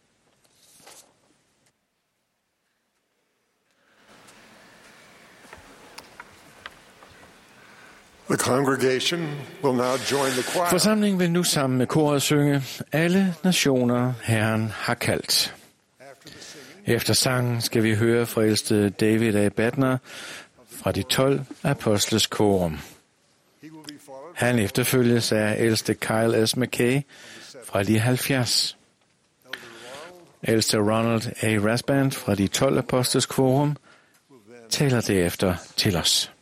Speaker 3: Forsamlingen vil nu sammen med koret synge Alle nationer Herren har kaldt. Efter sangen skal vi høre fra ældste David A. Badner fra de 12 apostles korum. Han efterfølges af ældste Kyle S. McKay fra de 70. Ældste Ronald A. Rasband fra de 12 apostles korum taler derefter til os.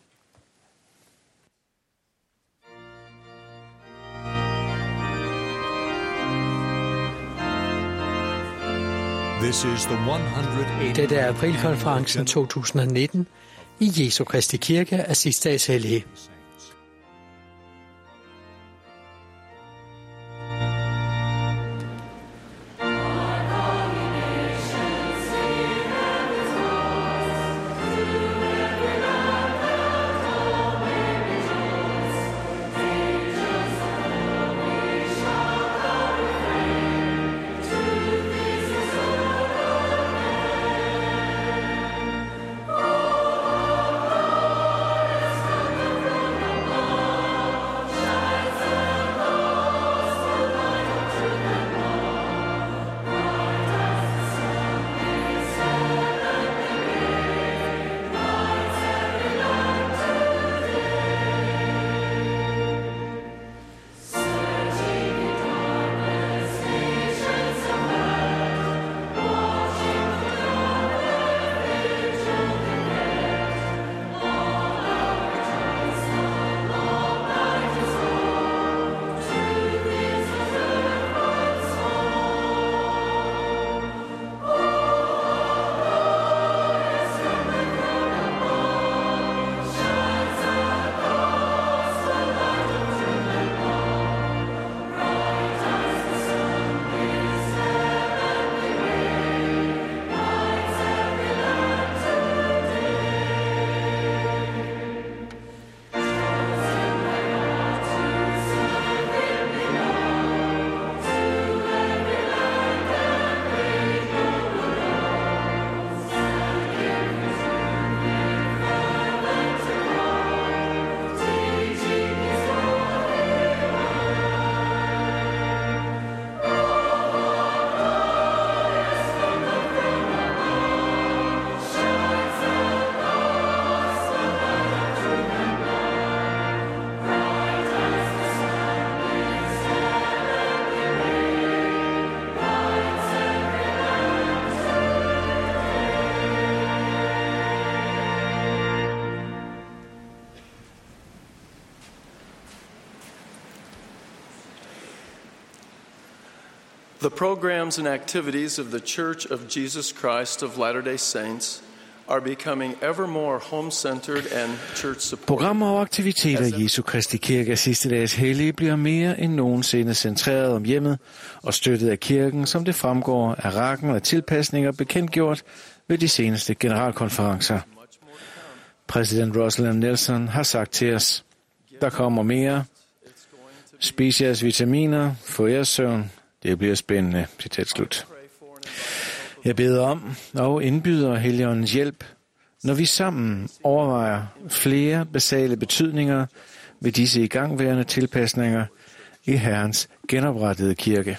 Speaker 2: Dette er aprilkonferencen 2019 i Jesu Kristi Kirke af sidste dags hellige.
Speaker 7: The programs and activities of the Church of Jesus Christ of Latter-day Saints are becoming ever more home-centered and church-supported.
Speaker 3: Programmer og aktiviteter i Jesu Kristi Kirke af sidste dages hellige bliver mere end nogensinde centreret om hjemmet og støttet af kirken, som det fremgår af rækken af tilpasninger bekendtgjort ved de seneste generalkonferencer. Præsident Russell M. Nelson har sagt til os: Der kommer mere. Spis jeres vitaminer, få jeres søvn. Det bliver spændende. Citat slut. Jeg beder om og indbyder Helligåndens hjælp, når vi sammen overvejer flere basale betydninger ved disse igangværende tilpasninger i Herrens genoprettede kirke.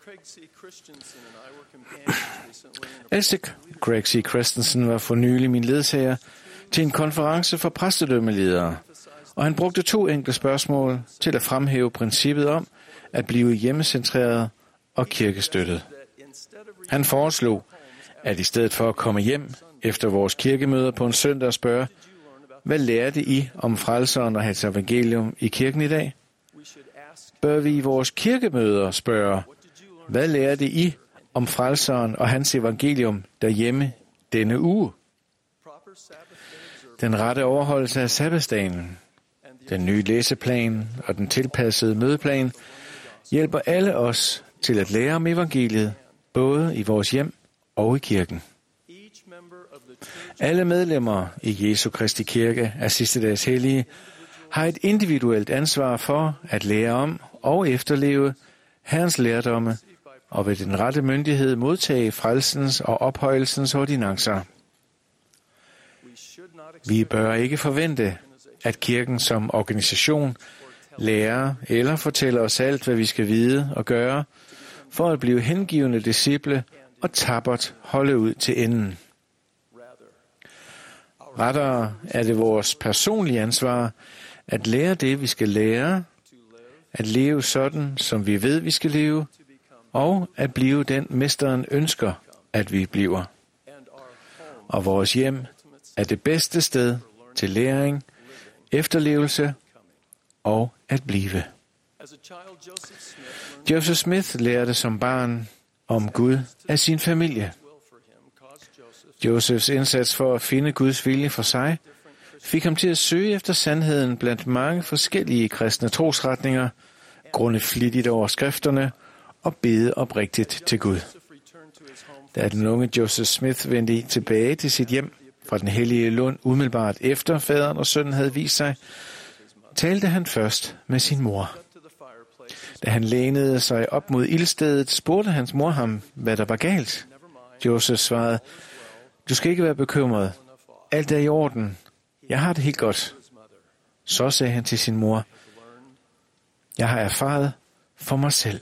Speaker 3: Ældste Craig C. Christensen var for nylig min ledsager til en konference for præstedømmeledere, og han brugte 2 enkle spørgsmål til at fremhæve princippet om at blive hjemmecentreret og kirkestøttet. Han foreslog, at i stedet for at komme hjem efter vores kirkemøder på en søndag og spørge, hvad lærte I om frelseren og hans evangelium i kirken i dag? Bør vi i vores kirkemøder spørge, hvad lærte I om frelseren og hans evangelium derhjemme denne uge? Den rette overholdelse af sabbatsdagen, den nye læseplan og den tilpassede mødeplan hjælper alle os til at lære om evangeliet, både i vores hjem og i kirken. Alle medlemmer i Jesu Kristi Kirke af sidste dages hellige har et individuelt ansvar for at lære om og efterleve Herrens lærdomme og ved den rette myndighed modtage frelsens og ophøjelsens ordinancer. Vi bør ikke forvente, at kirken som organisation lærer eller fortæller os alt, hvad vi skal vide og gøre, for at blive hengivne disciple og tappert holde ud til enden. Rettere er det vores personlige ansvar at lære det, vi skal lære, at leve sådan, som vi ved, vi skal leve, og at blive den, mesteren ønsker, at vi bliver. Og vores hjem er det bedste sted til læring, efterlevelse og at blive. Joseph Smith lærte som barn om Gud af sin familie. Josephs indsats for at finde Guds vilje for sig fik ham til at søge efter sandheden blandt mange forskellige kristne trosretninger, grunde flittigt over skrifterne og bede oprigtigt til Gud. Da den unge Joseph Smith vendte tilbage til sit hjem fra den hellige Lund umiddelbart efter faderen og sønnen havde vist sig, talte han først med sin mor. Da han lænede sig op mod ildstedet, spurgte hans mor ham, hvad der var galt. Joseph svarede, du skal ikke være bekymret. Alt er i orden. Jeg har det helt godt. Så sagde han til sin mor, jeg har erfaret for mig selv.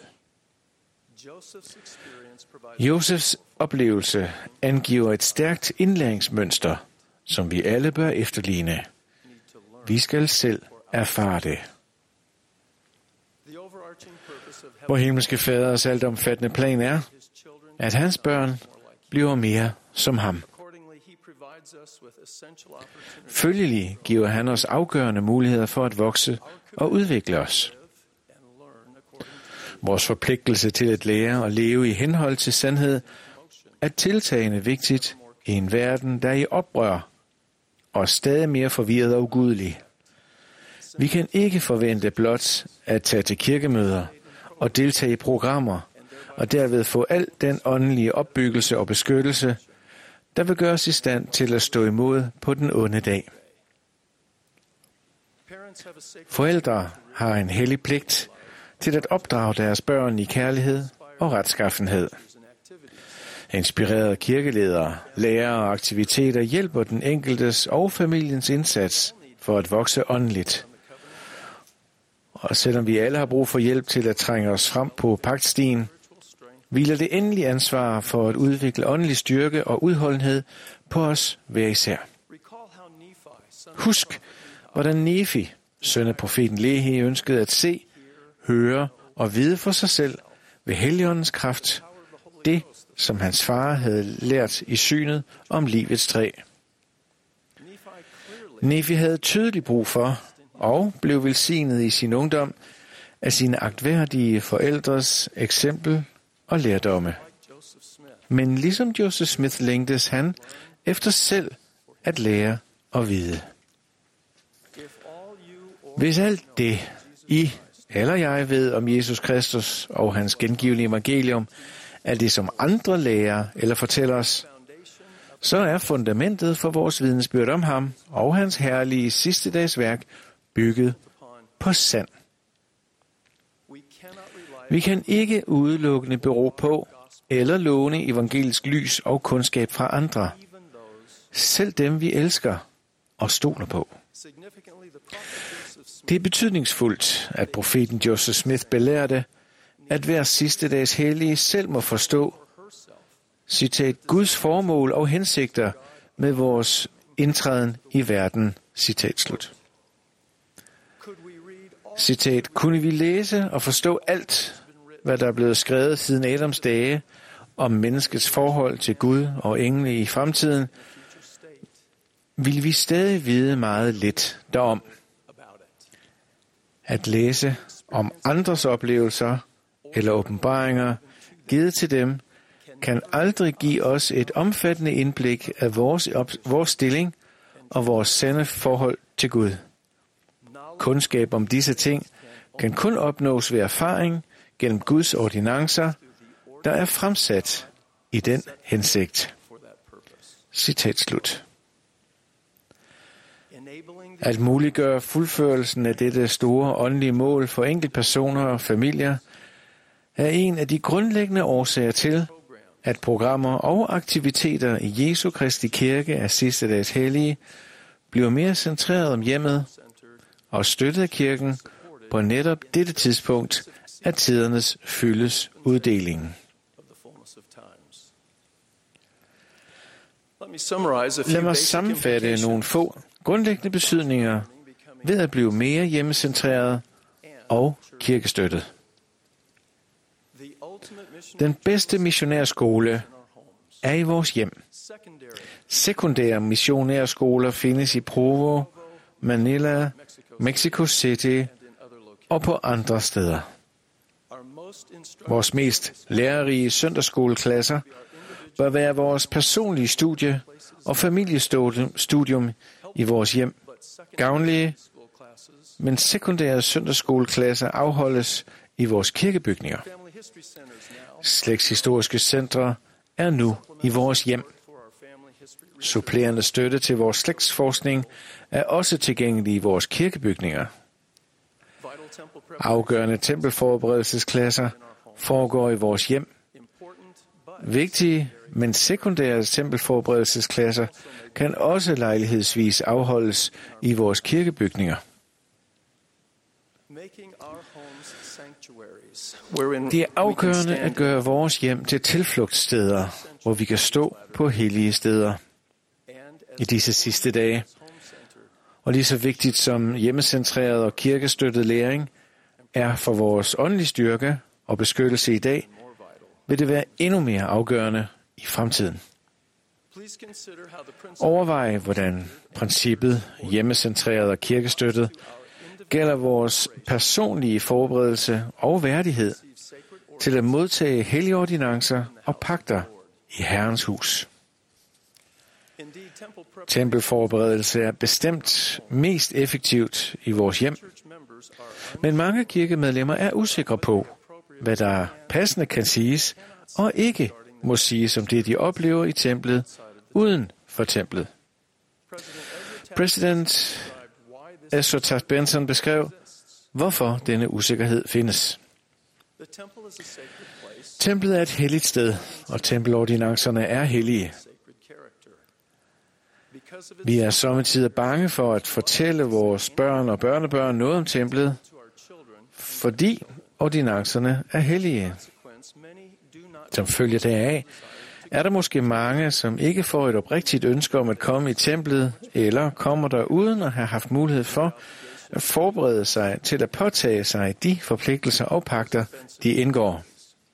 Speaker 3: Josefs oplevelse angiver et stærkt indlæringsmønster, som vi alle bør efterligne. Vi skal selv erfare det. Vor himmelske faders altomfattende plan er, at hans børn bliver mere som ham. Følgelig giver han os afgørende muligheder for at vokse og udvikle os. Vores forpligtelse til at lære og leve i henhold til sandhed er tiltagende vigtigt i en verden, der er i oprør og stadig mere forvirret og ugudelig. Vi kan ikke forvente blot at tage til kirkemøder og deltage i programmer og derved få al den åndelige opbyggelse og beskyttelse, der vil gøre os i stand til at stå imod på den onde dag. Forældre har en hellig pligt til at opdrage deres børn i kærlighed og retskaffenhed. Inspirerede kirkeledere, lærere og aktiviteter hjælper den enkeltes og familiens indsats for at vokse åndeligt. Og selvom vi alle har brug for hjælp til at trænge os frem på pagtstien, hviler det endelige ansvar for at udvikle åndelig styrke og udholdenhed på os hver især. Husk, hvordan Nefi, søn af profeten Lehi, ønskede at se, høre og vide for sig selv ved Helligåndens kraft det, som hans far havde lært i synet om livets træ. Nefi havde tydeligt brug for og blev velsignet i sin ungdom af sine agtværdige forældres eksempel og lærdomme. Men ligesom Joseph Smith længtes han efter selv at lære og vide. Hvis alt det, I eller jeg ved om Jesus Kristus og hans gengivne evangelium, er det, som andre lærer eller fortæller os, så er fundamentet for vores vidnesbyrd om ham og hans herlige sidste dags værk bygget på sand. Vi kan ikke udelukkende bero på eller låne evangelisk lys og kundskab fra andre, selv dem vi elsker og stoler på. Det er betydningsfuldt, at profeten Joseph Smith belærte, at hver sidste dags hellige selv må forstå, citat, Guds formål og hensigter med vores indtræden i verden, citat slut. Citat, kunne vi læse og forstå alt, hvad der er blevet skrevet siden Adams dage om menneskets forhold til Gud og engle i fremtiden, vil vi stadig vide meget lidt derom. At læse om andres oplevelser eller åbenbaringer givet til dem, kan aldrig give os et omfattende indblik af vores stilling og vores sande forhold til Gud. Kundskab om disse ting kan kun opnås ved erfaring gennem Guds ordinancer, der er fremsat i den hensigt. Citat slut. At muliggøre fuldførelsen af dette store åndelige mål for enkeltpersoner og familier er en af de grundlæggende årsager til, at programmer og aktiviteter i Jesu Kristi Kirke af sidste dags hellige bliver mere centreret om hjemmet og støttet af kirken på netop dette tidspunkt af tidernes fyldes uddeling. Lad mig sammenfatte nogle få grundlæggende betydninger ved at blive mere hjemmecentreret og kirkestøttet. Den bedste missionærskole er i vores hjem. Sekundære missionærskoler findes i Provo, Manila, Mexico City og på andre steder. Vores mest lærerige søndagsskoleklasser bør være vores personlige studie og familiestudium i vores hjem. Gavnlige, men sekundære søndagsskoleklasser afholdes i vores kirkebygninger. Slægtshistoriske centre er nu i vores hjem. Supplerende støtte til vores slægtsforskning er også tilgængelig i vores kirkebygninger. Afgørende tempelforberedelsesklasser foregår i vores hjem. Vigtige, men sekundære tempelforberedelsesklasser kan også lejlighedsvis afholdes i vores kirkebygninger. Det er afgørende at gøre vores hjem til tilflugtssteder, hvor vi kan stå på hellige steder i disse sidste dage. Og lige så vigtigt som hjemmecentreret og kirkestøttet læring er for vores åndelige styrke og beskyttelse i dag, vil det være endnu mere afgørende i fremtiden. Overvej, hvordan princippet hjemmecentreret og kirkestøttet gælder vores personlige forberedelse og værdighed til at modtage hellige ordinancer og pagter i Herrens hus. Tempelforberedelse er bestemt mest effektivt i vores hjem, men mange kirkemedlemmer er usikre på, hvad der passende kan siges og ikke må siges om det, de oplever i templet uden for templet. Præsident Ezra Taft Benson beskrev, hvorfor denne usikkerhed findes. Templet er et helligt sted, og tempelordinancerne er hellige. Vi er sommetider bange for at fortælle vores børn og børnebørn noget om templet, fordi ordinancerne er hellige. Som følge deraf er der måske mange, som ikke får et oprigtigt ønske om at komme i templet, eller kommer der uden at have haft mulighed for at forberede sig til at påtage sig de forpligtelser og pagter, de indgår.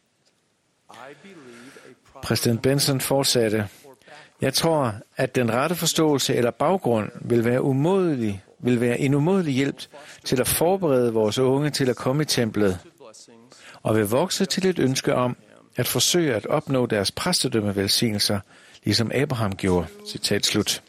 Speaker 3: Præsident Benson fortsatte, jeg tror, at den rette forståelse eller baggrund vil være en umådelig hjælp til at forberede vores unge til at komme i templet, og vil vokse til et ønske om at forsøge at opnå deres præstedømmevelsignelser, ligesom Abraham gjorde. Citat slut.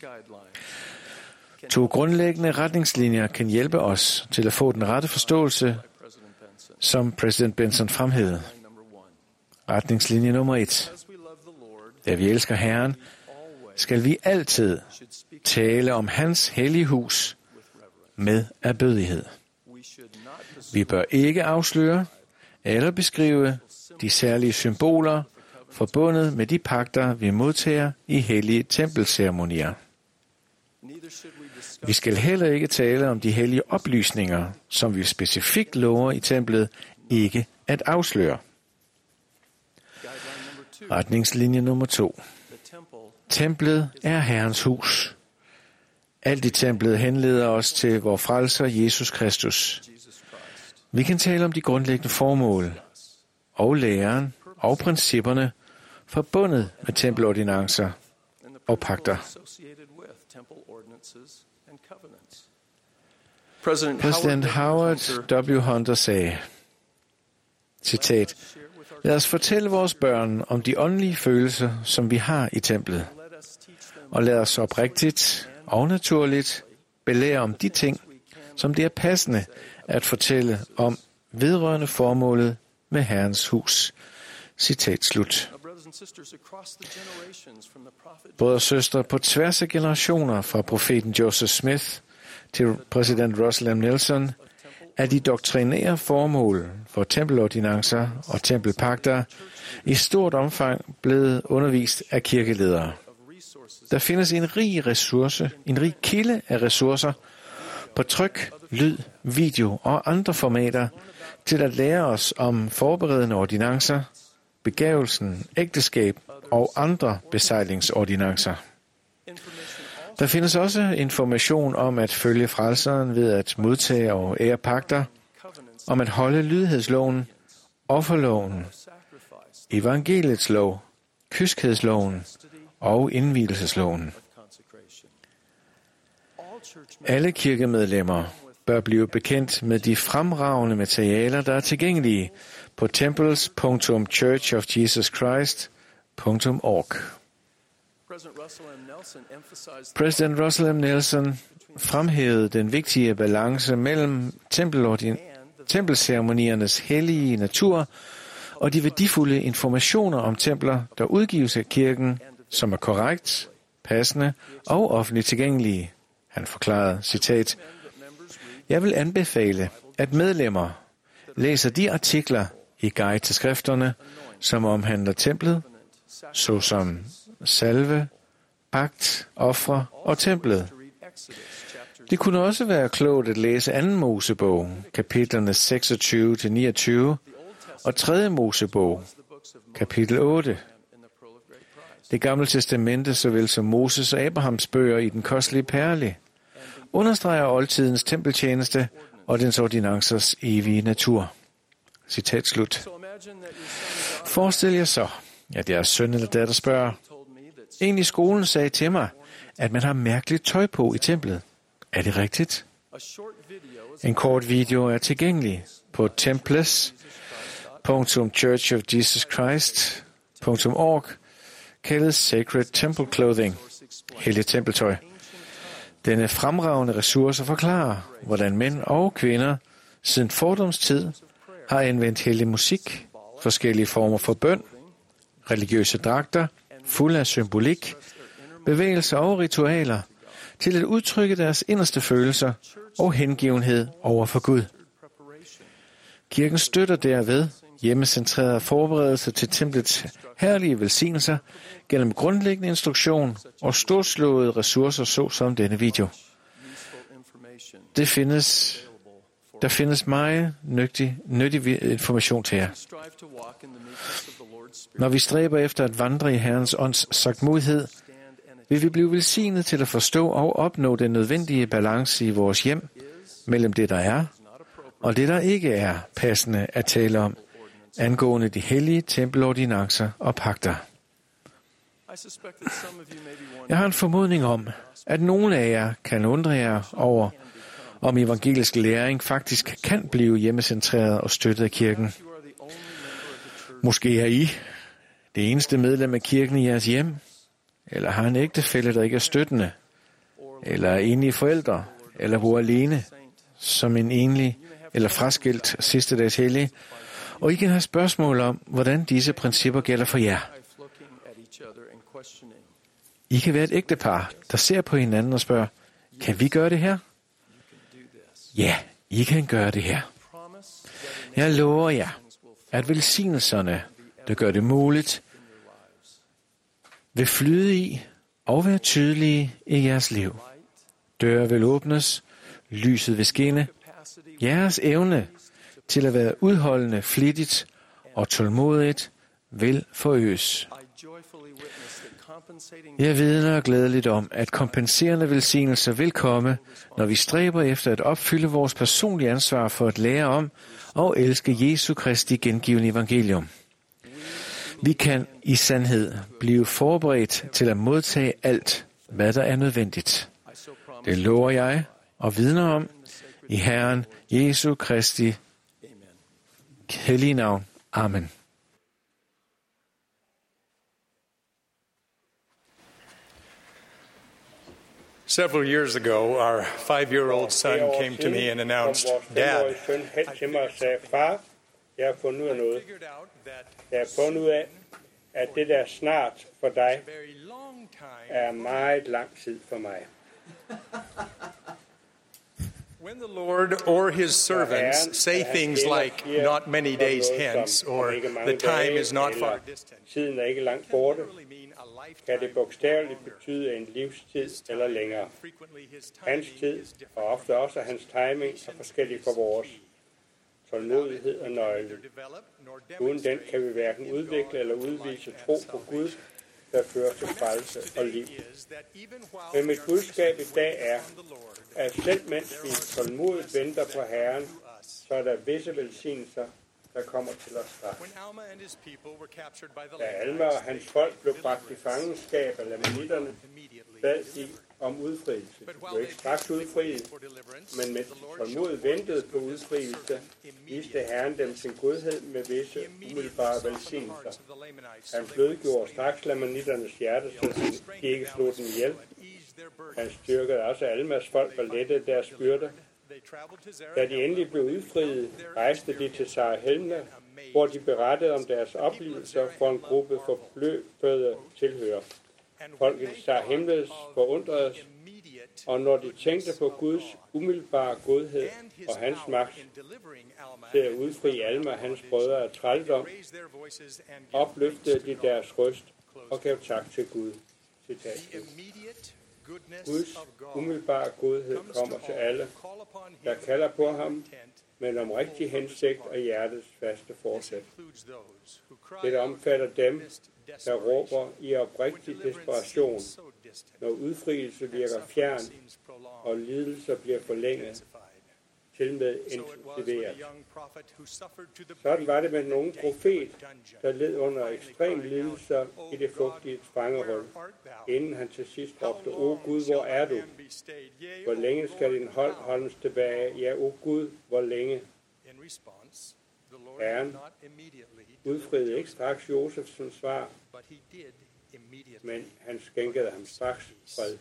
Speaker 3: 2 grundlæggende retningslinjer kan hjælpe os til at få den rette forståelse, som præsident Benson fremhævede. Retningslinje nummer 1. Da vi elsker Herren, skal vi altid tale om hans hellige hus med ærbødighed. Vi bør ikke afsløre eller beskrive de særlige symboler forbundet med de pagter, vi modtager i hellige tempelceremonier. Vi skal heller ikke tale om de hellige oplysninger, som vi specifikt lover i templet ikke at afsløre. Retningslinje nummer 2. Templet er Herrens hus. Alt i templet henleder os til vor frelser Jesus Kristus. Vi kan tale om de grundlæggende formål og læren og principperne forbundet med tempelordinancer og pagter. Præsident Howard W. Hunter sagde, citat, lad os fortælle vores børn om de åndelige følelser, som vi har i templet, og lad os oprigtigt og naturligt belære om de ting, som det er passende at fortælle om vedrørende formålet med Herrens hus. Citat slut. Brødre og søstre, på tværs af generationer fra profeten Joseph Smith til præsident Russell M. Nelson, er de doktrinære formål for tempelordinancer og tempelpagter i stort omfang blevet undervist af kirkeledere. Der findes en rig kilde af ressourcer på tryk, lyd, video og andre formater til at lære os om forberedende ordinancer, begavelsen, ægteskab og andre besejlingsordinancer. Der findes også information om at følge frelseren ved at modtage og ære pagter, om at holde lydighedsloven, offerloven, evangeliets lov, kyskhedsloven og indvielsesloven. Alle kirkemedlemmer bør blive bekendt med de fremragende materialer, der er tilgængelige på temples.churchofjesuschrist.org. Præsident Russell M. Nelson fremhævede den vigtige balance mellem tempelceremoniernes hellige natur og de værdifulde informationer om templer, der udgives af kirken, som er korrekt, passende og offentligt tilgængelige. Han forklarede, citat, jeg vil anbefale, at medlemmer læser de artikler i Guide til skrifterne, som omhandler templet, såsom salve, pagt, ofre og templet. Det kunne også være klogt at læse 2. Mosebog, kapitlerne 26-29, og 3. Mosebog, kapitel 8. Det gamle testamente, såvel som Moses og Abrahams bøger i den kostelige perle, understreger oldtidens tempeltjeneste og dens ordinancers evige natur. Citat slut. Forestil jer så, at jeres søn eller datter spørger, en i skolen sagde til mig, at man har mærkeligt tøj på i templet. Er det rigtigt? En kort video er tilgængelig på temples.churchofjesuschrist.org, kaldet Sacred Temple Clothing, hellig tempeltøj. Denne fremragende ressource forklarer, hvordan mænd og kvinder siden fordomstid har anvendt hellig musik, forskellige former for bøn, religiøse dragter, fulde af symbolik, bevægelser og ritualer, til at udtrykke deres inderste følelser og hengivenhed over for Gud. Kirken støtter derved hjemmecentrerede forberedelser til templets herlige velsignelser gennem grundlæggende instruktion og storslåede ressourcer såsom denne video. Der findes meget nyttig information til jer. Når vi stræber efter at vandre i Herrens ånds sagtmodighed, vil vi blive velsignet til at forstå og opnå den nødvendige balance i vores hjem mellem det, der er, og det, der ikke er passende at tale om, angående de hellige tempelordinancer og pagter. Jeg har en formodning om, at nogle af jer kan undre jer over, om evangelisk læring faktisk kan blive hjemmecentreret og støttet af kirken. Måske er I det eneste medlem af kirken i jeres hjem, eller har en ægtefælle, der ikke er støttende, eller er enlige forældre, eller bor alene, som en enlig eller fraskilt sidste dags hellig, og I kan have spørgsmål om, hvordan disse principper gælder for jer. I kan være et ægtepar, der ser på hinanden og spørger, kan vi gøre det her? Ja, I kan gøre det her. Jeg lover jer, at velsignelserne, der gør det muligt, vil flyde i og være tydelige i jeres liv. Døre vil åbnes, lyset vil skinne. Jeres evne til at være udholdende, flittigt og tålmodigt vil forøges. Jeg vidner glædeligt om, at kompenserende velsignelser vil komme, når vi stræber efter at opfylde vores personlige ansvar for at lære om og elske Jesu Kristi gengivne evangelium. Vi kan i sandhed blive forberedt til at modtage alt, hvad der er nødvendigt. Det lover jeg og vidner om i Herren Jesu Kristi hellige navn. Amen.
Speaker 8: Several years ago, our 5-year-old son came to me and announced, "Dad,
Speaker 6: Far, jeg har fundet ud af noget. Jeg har fundet ud af, at det der snart for dig er meget lang tid for mig."
Speaker 8: When the Lord or his servants say things like, "Not many days hence," or "The time is not far distant,"
Speaker 6: tiden er ikke langt borte, kan det bogstaveligt betyde en livstid eller længere. Hans tid, og ofte også hans timing, er forskellig fra vores. Tålmodighed og nøgle. Uden den kan vi hverken udvikle eller udvise tro på Gud, der fører til frelse og liv. Men mit budskab i dag er, at selv mens vi tålmodigt venter på Herren, så er der visse velsignelser, der kommer til os straks. Da Alma og hans folk blev bragt i fangenskab af lamanitterne, bad de om udfrielse. De blev ikke straks udfriet, men mens de tålmodigt ventede på udfrielse, viste Herren dem sin godhed med visse umiddelbare velsignelser. Han blødgjorde straks lamanitternes hjerte, så de ikke slog dem ihjel. Han styrkede også Almas folk og lettede deres byrder. Da de endelig blev udfriet, rejste de til Sarahemla, hvor de berettede om deres oplevelser for en gruppe forbløffede tilhører. Folket i Sarahemla forundredes, og når de tænkte på Guds umiddelbare godhed og hans magt til at udfri Alma og hans brødre af trældom, opløftede de deres røst og gav tak til Gud. Guds umiddelbare godhed kommer til alle, der kalder på ham, men om rigtig hensigt og hjertets faste forsæt. Det omfatter dem, der råber i oprigtig desperation, når udfrielse virker fjern og lidelser bliver forlænget, til med intensiveret. Sådan var det med en ung profet, der led under ekstrem lidelser i det fugtige fangehul, inden han til sidst råbte, "O Gud, hvor er du? Hvor længe skal din hold holdes tilbage? Ja, o Gud, hvor længe?" Herren udfriede ikke straks Josefsens svar, men han skænkede ham straks fred.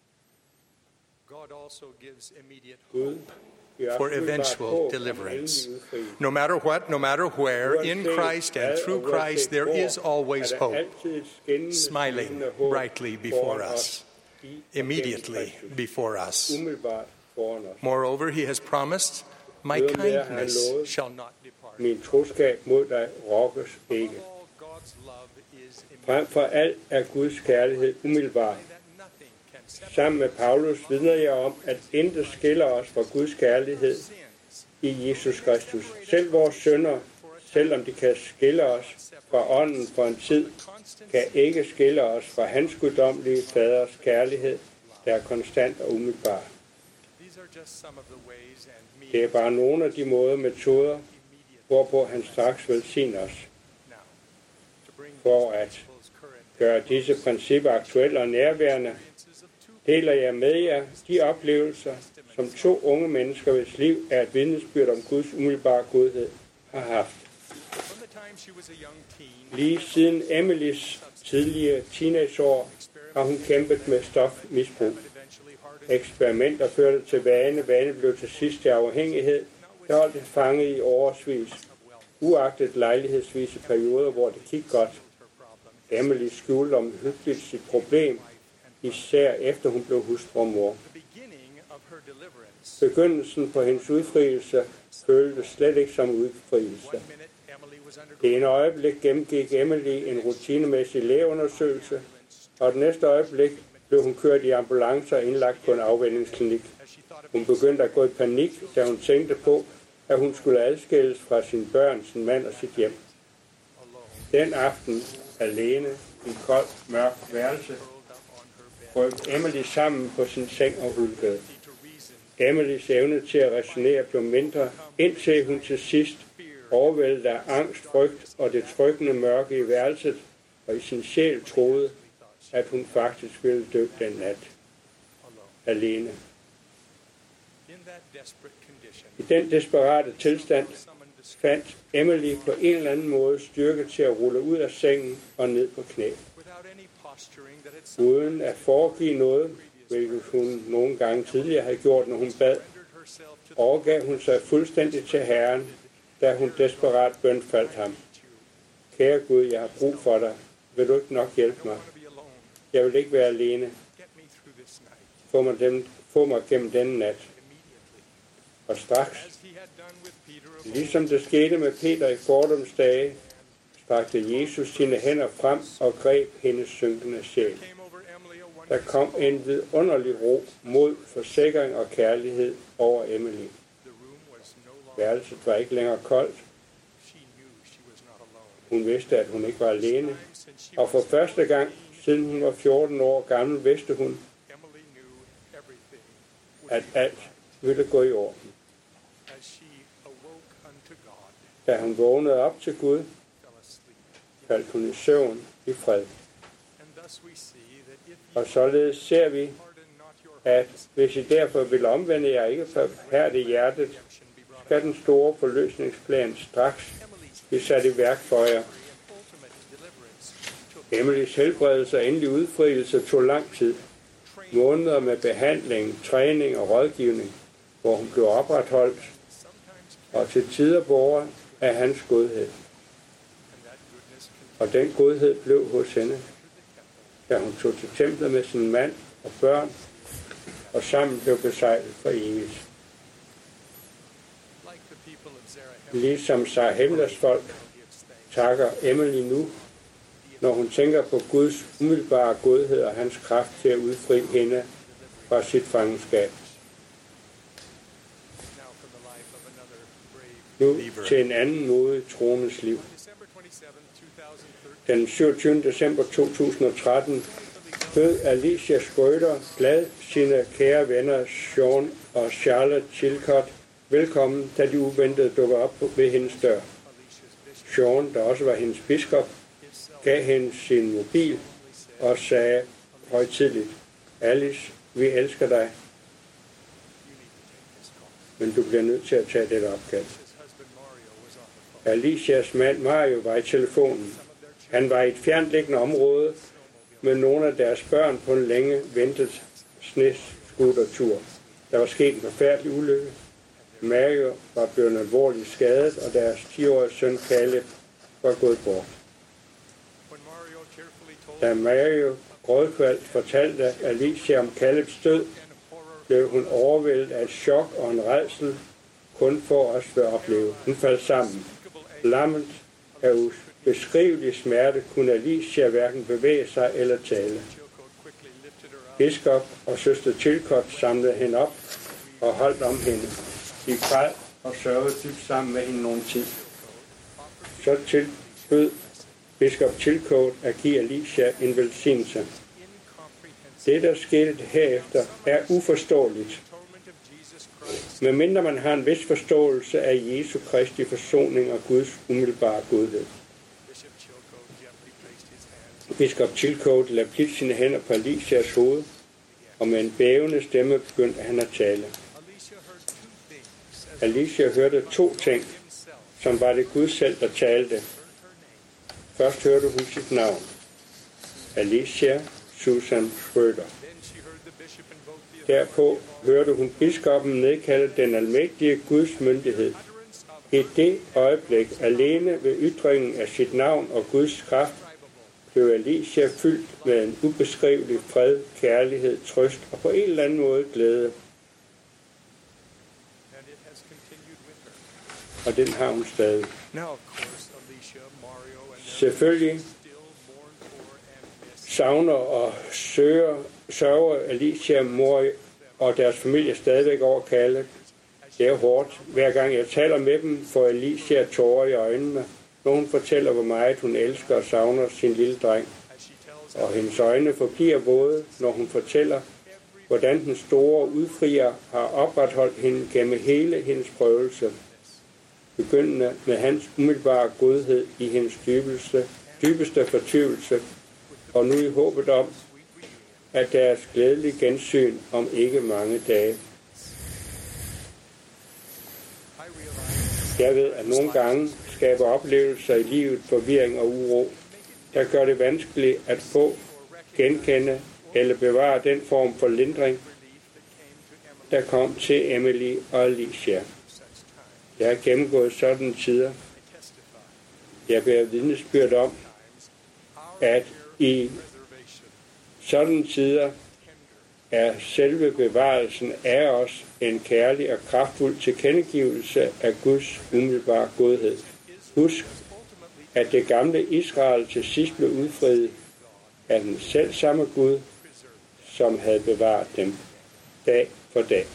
Speaker 6: Gud
Speaker 8: for eventual deliverance. No matter what, no matter where, in Christ and through Christ, there is always hope, smiling brightly before us, immediately before us. Moreover, he has promised, "My kindness shall not depart."
Speaker 6: Min troskab mod dig rokkes ikke. Frem for alt er Guds kærlighed umiddelbar. Sammen med Paulus vidner jeg om, at intet skiller os fra Guds kærlighed i Jesus Kristus. Selv vores synder, selvom de kan skille os fra ånden for en tid, kan ikke skille os fra hans guddommelige faders kærlighed, der er konstant og umiddelbar. Det er bare nogle af de metoder, hvorpå han straks velsigner os. For at gøre disse principper aktuelle og nærværende, deler jeg med jer de oplevelser, som 2 unge mennesker, hvis liv er et vidnesbyrd om Guds umiddelbare godhed, har haft. Lige siden Emilys tidlige teenageår har hun kæmpet med stofmisbrug. Eksperimenter førte til vane blev til sidst til afhængighed, der holdt hende fanget i årevis, uagtet lejlighedsvise perioder, hvor det gik godt. Emily skjulte omhyggeligt sit problem, især efter hun blev hustrumor. Begyndelsen på hendes udfrielse føltes slet ikke som udfrielse. I en øjeblik gennemgik Emily en rutinemæssig lægeundersøgelse, og det næste øjeblik blev hun kørt i ambulance og indlagt på en afvænningsklinik. Hun begyndte at gå i panik, da hun tænkte på, at hun skulle adskilles fra sine børn, sin mand og sit hjem. Den aften, alene, i en kold, mørk værelse, brød Emily sammen på sin seng og hulkede. Emilys evne til at resonere blev mindre, indtil hun til sidst, overvældet af angst, frygt og det trykkende mørke i værelset, og i sin sjæl troede, at hun faktisk ville dø den nat. Alene. I den desperate tilstand fandt Emily på en eller anden måde styrke til at rulle ud af sengen og ned på knæ. Uden at foregive noget, hvilket hun nogle gange tidligere havde gjort, når hun bad, overgav hun sig fuldstændig til Herren, da hun desperat bønfaldt ham. Kære Gud, jeg har brug for dig. Vil du ikke nok hjælpe mig? Jeg vil ikke være alene. Få mig gennem denne nat. Og straks, ligesom det skete med Peter i fordoms dage, strakte Jesus sine hænder frem og greb hendes synkende sjæl. Der kom en vidunderlig ro, mod, forsikring og kærlighed over Emily. Værelset var ikke længere koldt. Hun vidste, at hun ikke var alene. Og for første gang, siden hun var 14 år gammel, vidste hun, at alt ville gå i orden. Da hun vågnede op til Gud, faldt hun i søvn i fred. Og således ser vi, at hvis I derfor vil omvende jer ikke forhærde hjertet, skal den store forløsningsplan straks blive sat i værk for jer. Emilys helbredelse og endelig udfrielse tog lang tid. Måneder med behandling, træning og rådgivning, hvor hun blev opretholdt, og til tider båret af hans godhed. Og den godhed blev hos hende, da hun tog til templet med sin mand og børn, og sammen blev besejlet for evigt. Ligesom Zarahemlas folk takker Emily nu, når hun tænker på Guds umiddelbare godhed og hans kraft til at udfri hende fra sit fangenskab. Nu til en anden modig troendes liv. Den 27. december 2013 bød Alicia Schrøder glad sine kære venner Sean og Charlotte Chilcott velkommen, da de uventede dukkede op ved hendes dør. Sean, der også var hendes biskop, gav hende sin mobil og sagde højtideligt: Alice, vi elsker dig, men du bliver nødt til at tage dette opkald. Alicias mand Mario var i telefonen. Han var i et fjerntliggende område med nogle af deres børn på en længe ventet snescootertur. Der var sket en forfærdelig ulykke. Mario var blevet alvorligt skadet, og deres 10-årige søn Caleb var gået bort. Da Mario grådkvalt fortalte Alicia om Calebs død, blev hun overvældet af et chok og en rædsel, kun for os at opleve. Hun faldt sammen. Lammet af ubeskrivelig smerte kunne Alicia hverken bevæge sig eller tale. Biskop og søster Chilcott samlede hende op og holdt om hende. De græd og sørgede dybt sammen med hende nogen tid. Så tilbød biskop Chilcott at give Alicia en velsignelse. Det, der skete herefter, er uforståeligt. Medmindre man har en vis forståelse af Jesu Kristi forsoning og Guds umiddelbare godhed. Biskop Chilcott lagde blidt sine hænder på Alicias hoved, og med en bævende stemme begyndte han at tale. Alicia hørte 2 ting, som var det Gud selv, der talte. Først hørte hun sit navn. Alicia Susan Schrøder. Derpå hørte hun biskoppen nedkalde den almægtige Guds myndighed. I det øjeblik, alene ved ytringen af sit navn og Guds kraft, blev Alicia fyldt med en ubeskrivelig fred, kærlighed, trøst og på en eller anden måde glæde. og den har hun stadig. Selvfølgelig savner og sørger Alicia, mor og deres familie stadigvæk over Kalle. Det er hårdt. Hver gang jeg taler med dem, får Alicia tårer i øjnene, når hun fortæller, hvor meget hun elsker og savner sin lille dreng. Og hendes øjne forbliver våde, når hun fortæller, hvordan den store udfrier har opretholdt hende gennem hele hendes prøvelse, begyndende med hans umiddelbare godhed i hendes dybeste fortvivlelse, og nu i håbet om, at deres glædelige gensyn om ikke mange dage. Jeg ved, at nogle gange skaber oplevelser i livet forvirring og uro, der gør det vanskeligt at få, genkende eller bevare den form for lindring, der kom til Emily og Alicia. Jeg har gennemgået sådan tider. Jeg bærer vidnesbyrd om, at i sådan tider er selve bevarelsen af os en kærlig og kraftfuld tilkendegivelse af Guds umiddelbare godhed. Husk, at det gamle Israel til sidst blev udfriet af den selv samme Gud, som havde bevaret dem dag for dag.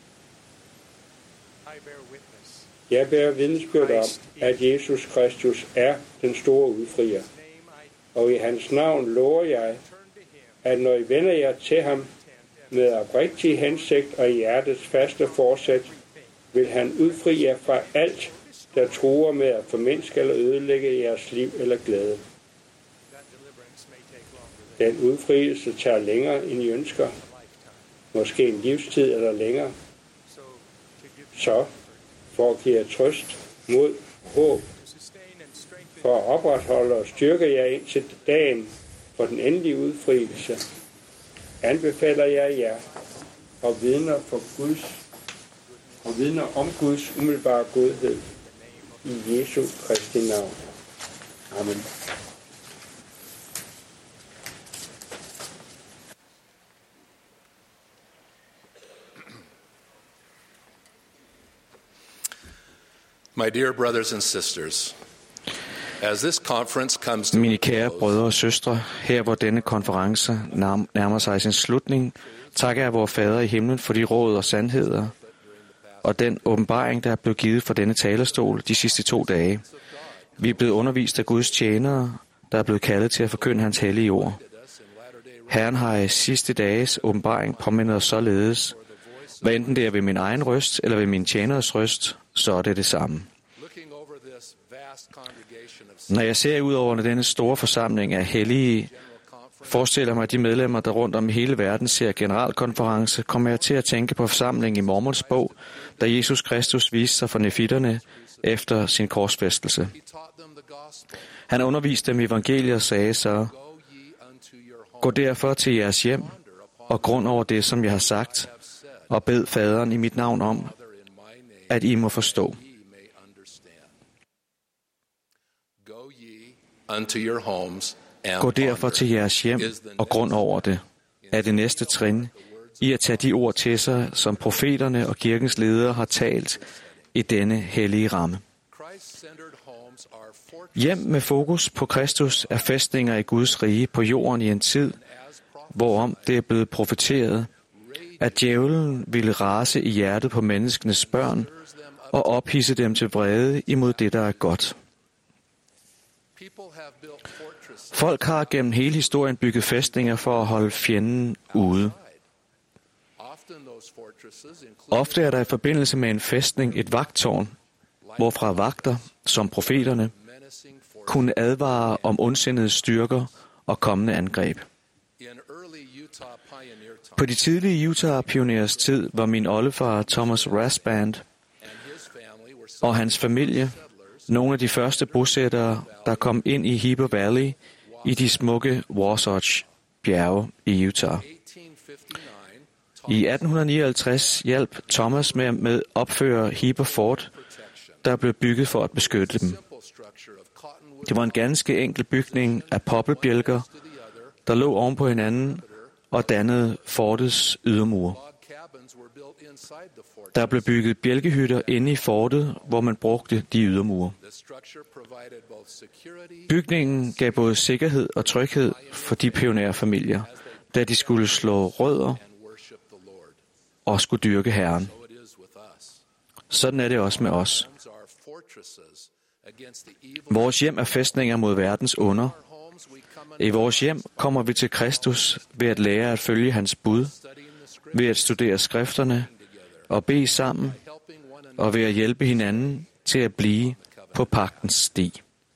Speaker 6: Jeg bærer vidnesbyrd om, at Jesus Kristus er den store udfrier. Og i hans navn lover jeg, at når I vender jer til ham med oprigtig hensigt og hjertets faste forsæt, vil han udfri jer fra alt, der truer med at formindske eller ødelægge jeres liv eller glæde. Den udfrielse tager længere, end I ønsker. Måske en livstid eller længere. Så, for at give jer trøst, mod, håb, for at opretholde og styrke jer ind til dagen for den endelige udfrielse, anbefaler jeg jer og vidner om Guds umiddelbare godhed i Jesu Kristi navn. Amen.
Speaker 9: My dear brothers and sisters, as this conference comes to
Speaker 5: Mine kære brødre og søstre, her hvor denne konference nærmer sig sin slutning, takker jeg vor Fader i himlen for de råd og sandheder og den åbenbaring, der er blevet givet fra denne talerstol de sidste 2 dage. Vi er blevet undervist af Guds tjenere, der er blevet kaldet til at forkynde hans hellige ord. Herren har i sidste dages åbenbaring påmindet os således, hvad enten det er ved min egen røst eller ved min tjeneres røst, så er det det samme. Når jeg ser ud over denne store forsamling af hellige, forestiller mig de medlemmer, der rundt om hele verden ser generalkonference, kommer jeg til at tænke på forsamlingen i Mormons bog, da Jesus Kristus viste sig for nefitterne efter sin korsfæstelse. Han underviste dem i evangeliet og sagde så, gå derfor til jeres hjem og grund over det, som jeg har sagt, og bed faderen i mit navn om, at I må forstå. Gå derfor til jeres hjem og grund over det, er det næste trin i at tage de ord til sig, som profeterne og kirkens ledere har talt i denne hellige ramme. Hjem med fokus på Kristus er fæstninger i Guds rige på jorden i en tid, hvorom det er blevet profeteret, at djævlen ville rase i hjertet på menneskenes børn og ophidse dem til vrede imod det, der er godt. Folk har gennem hele historien bygget fæstninger for at holde fjenden ude. Ofte er der i forbindelse med en fæstning et vagttårn, hvorfra vagter, som profeterne, kunne advare om ondsindede styrker og kommende angreb. På de tidlige Utah-pionerers tid var min oldefar Thomas Rasband og hans familie nogle af de første bosættere, der kom ind i Heber Valley i de smukke Wasatch bjerge i Utah. I 1859 hjalp Thomas med at opføre Heber Fort, der blev bygget for at beskytte dem. Det var en ganske enkel bygning af poppelbjælker, der lå oven på hinanden og dannede fortets ydermure. Der blev bygget bjælkehytter inde i fortet, hvor man brugte de ydermure. Bygningen gav både sikkerhed og tryghed for de pionerfamilier, da de skulle slå rødder og skulle dyrke Herren. Sådan er det også med os. Vores hjem er fæstninger mod verdens onder. I vores hjem kommer vi til Kristus ved at lære at følge hans bud, ved at studere skrifterne og bede sammen, og ved at hjælpe hinanden til at blive på pagtens sti.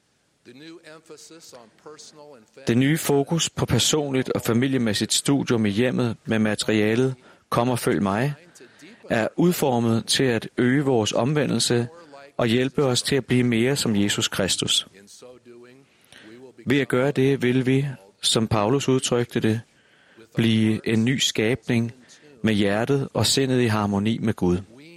Speaker 5: Det nye fokus på personligt og familiemæssigt studium i hjemmet med materialet Kom og følg mig, er udformet til at øge vores omvendelse og hjælpe os til at blive mere som Jesus Kristus. Ved at gøre det vil vi, som Paulus udtrykte det, blive en ny skabning med hjertet og sindet i harmoni med Gud.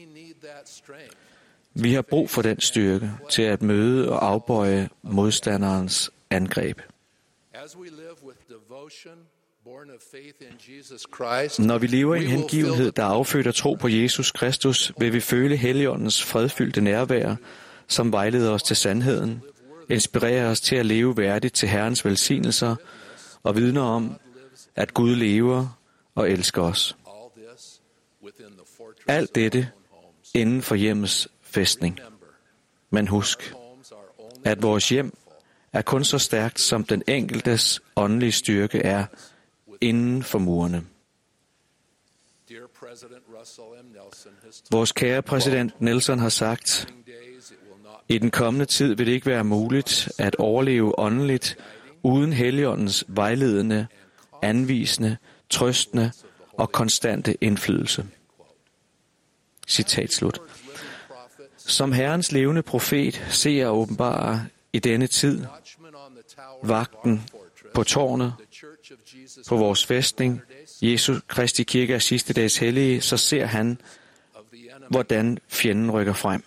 Speaker 5: Vi har brug for den styrke til at møde og afbøje modstanderens angreb. Når vi lever i en hengivenhed, der er affødt af tro på Jesus Kristus, vil vi føle Helligåndens fredfyldte nærvær, som vejleder os til sandheden, inspirerer os til at leve værdigt til Herrens velsignelser og vidner om, at Gud lever og elsker os. Alt dette inden for hjemmets fæstning. Men husk, at vores hjem er kun så stærkt, som den enkeltes åndelige styrke er inden for murene. Vores kære præsident Nelson har sagt, i den kommende tid vil det ikke være muligt at overleve åndeligt uden Helligåndens vejledende, anvisende, trøstende og konstante indflydelse. Citat slut. Som Herrens levende profet ser og åbenbarer i denne tid vagten på tårnet, på vores fæstning, Jesu Kristi Kirke af sidste dags hellige, så ser han, hvordan fjenden rykker frem.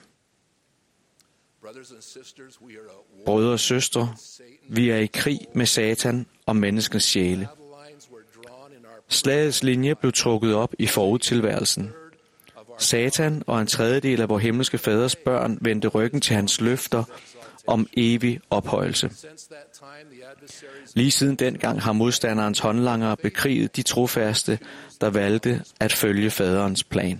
Speaker 5: Brødre og søstre, vi er i krig med Satan og menneskens sjæle. Slagets linje blev trukket op i forudtilværelsen. Satan og en tredjedel af vor himmelske faders børn vendte ryggen til hans løfter om evig ophøjelse. Lige siden dengang har modstanderens håndlangere bekriget de trofaste, der valgte at følge faderens plan.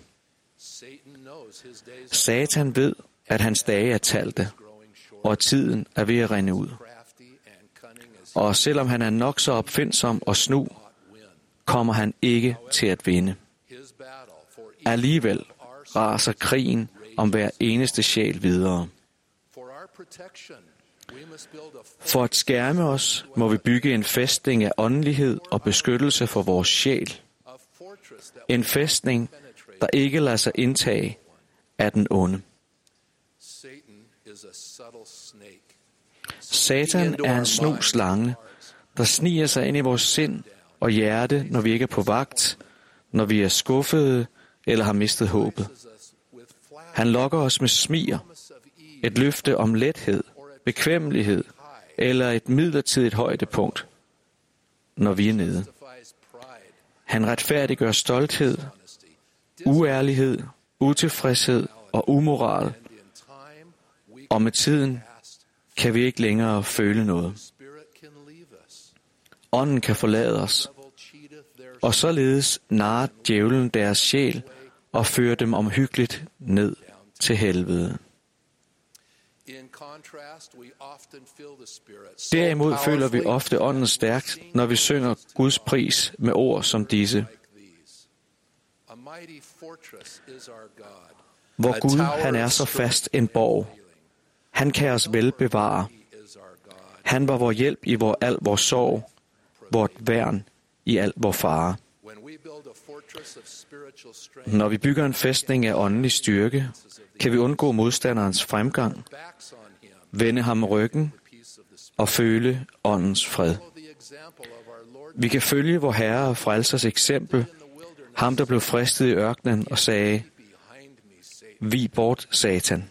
Speaker 5: Satan ved, at hans dage er talte, og tiden er ved at rinde ud. Og selvom han er nok så opfindsom og snu, kommer han ikke til at vinde. Alligevel raser krigen om hver eneste sjæl videre. For at skærme os, må vi bygge en fæstning af åndelighed og beskyttelse for vores sjæl. En fæstning, der ikke lader sig indtage af den onde. Satan er en snu slange, der sniger sig ind i vores sind og hjerte, når vi ikke er på vagt, når vi er skuffede eller har mistet håbet. Han lokker os med smiger, et løfte om lethed, bekvemmelighed eller et midlertidigt højdepunkt, når vi er nede. Han retfærdiggør stolthed, uærlighed, utilfredshed og umoral, og med tiden kan vi ikke længere føle noget. Ånden kan forlade os, og således narrer djævlen deres sjæl og fører dem omhyggeligt ned til helvede. Derimod føler vi ofte ånden stærkt, når vi synger Guds pris med ord som disse. Hvor Gud, han er så fast en borg. Han kan os vel bevare. Han var vor hjælp i al vor sorg, vort værn i al vor fare. Når vi bygger en fæstning af åndelig styrke, kan vi undgå modstanderens fremgang, vende ham ryggen og føle åndens fred. Vi kan følge vor Herre og Frelsers eksempel, ham der blev fristet i ørkenen og sagde, "Vig bort, Satan."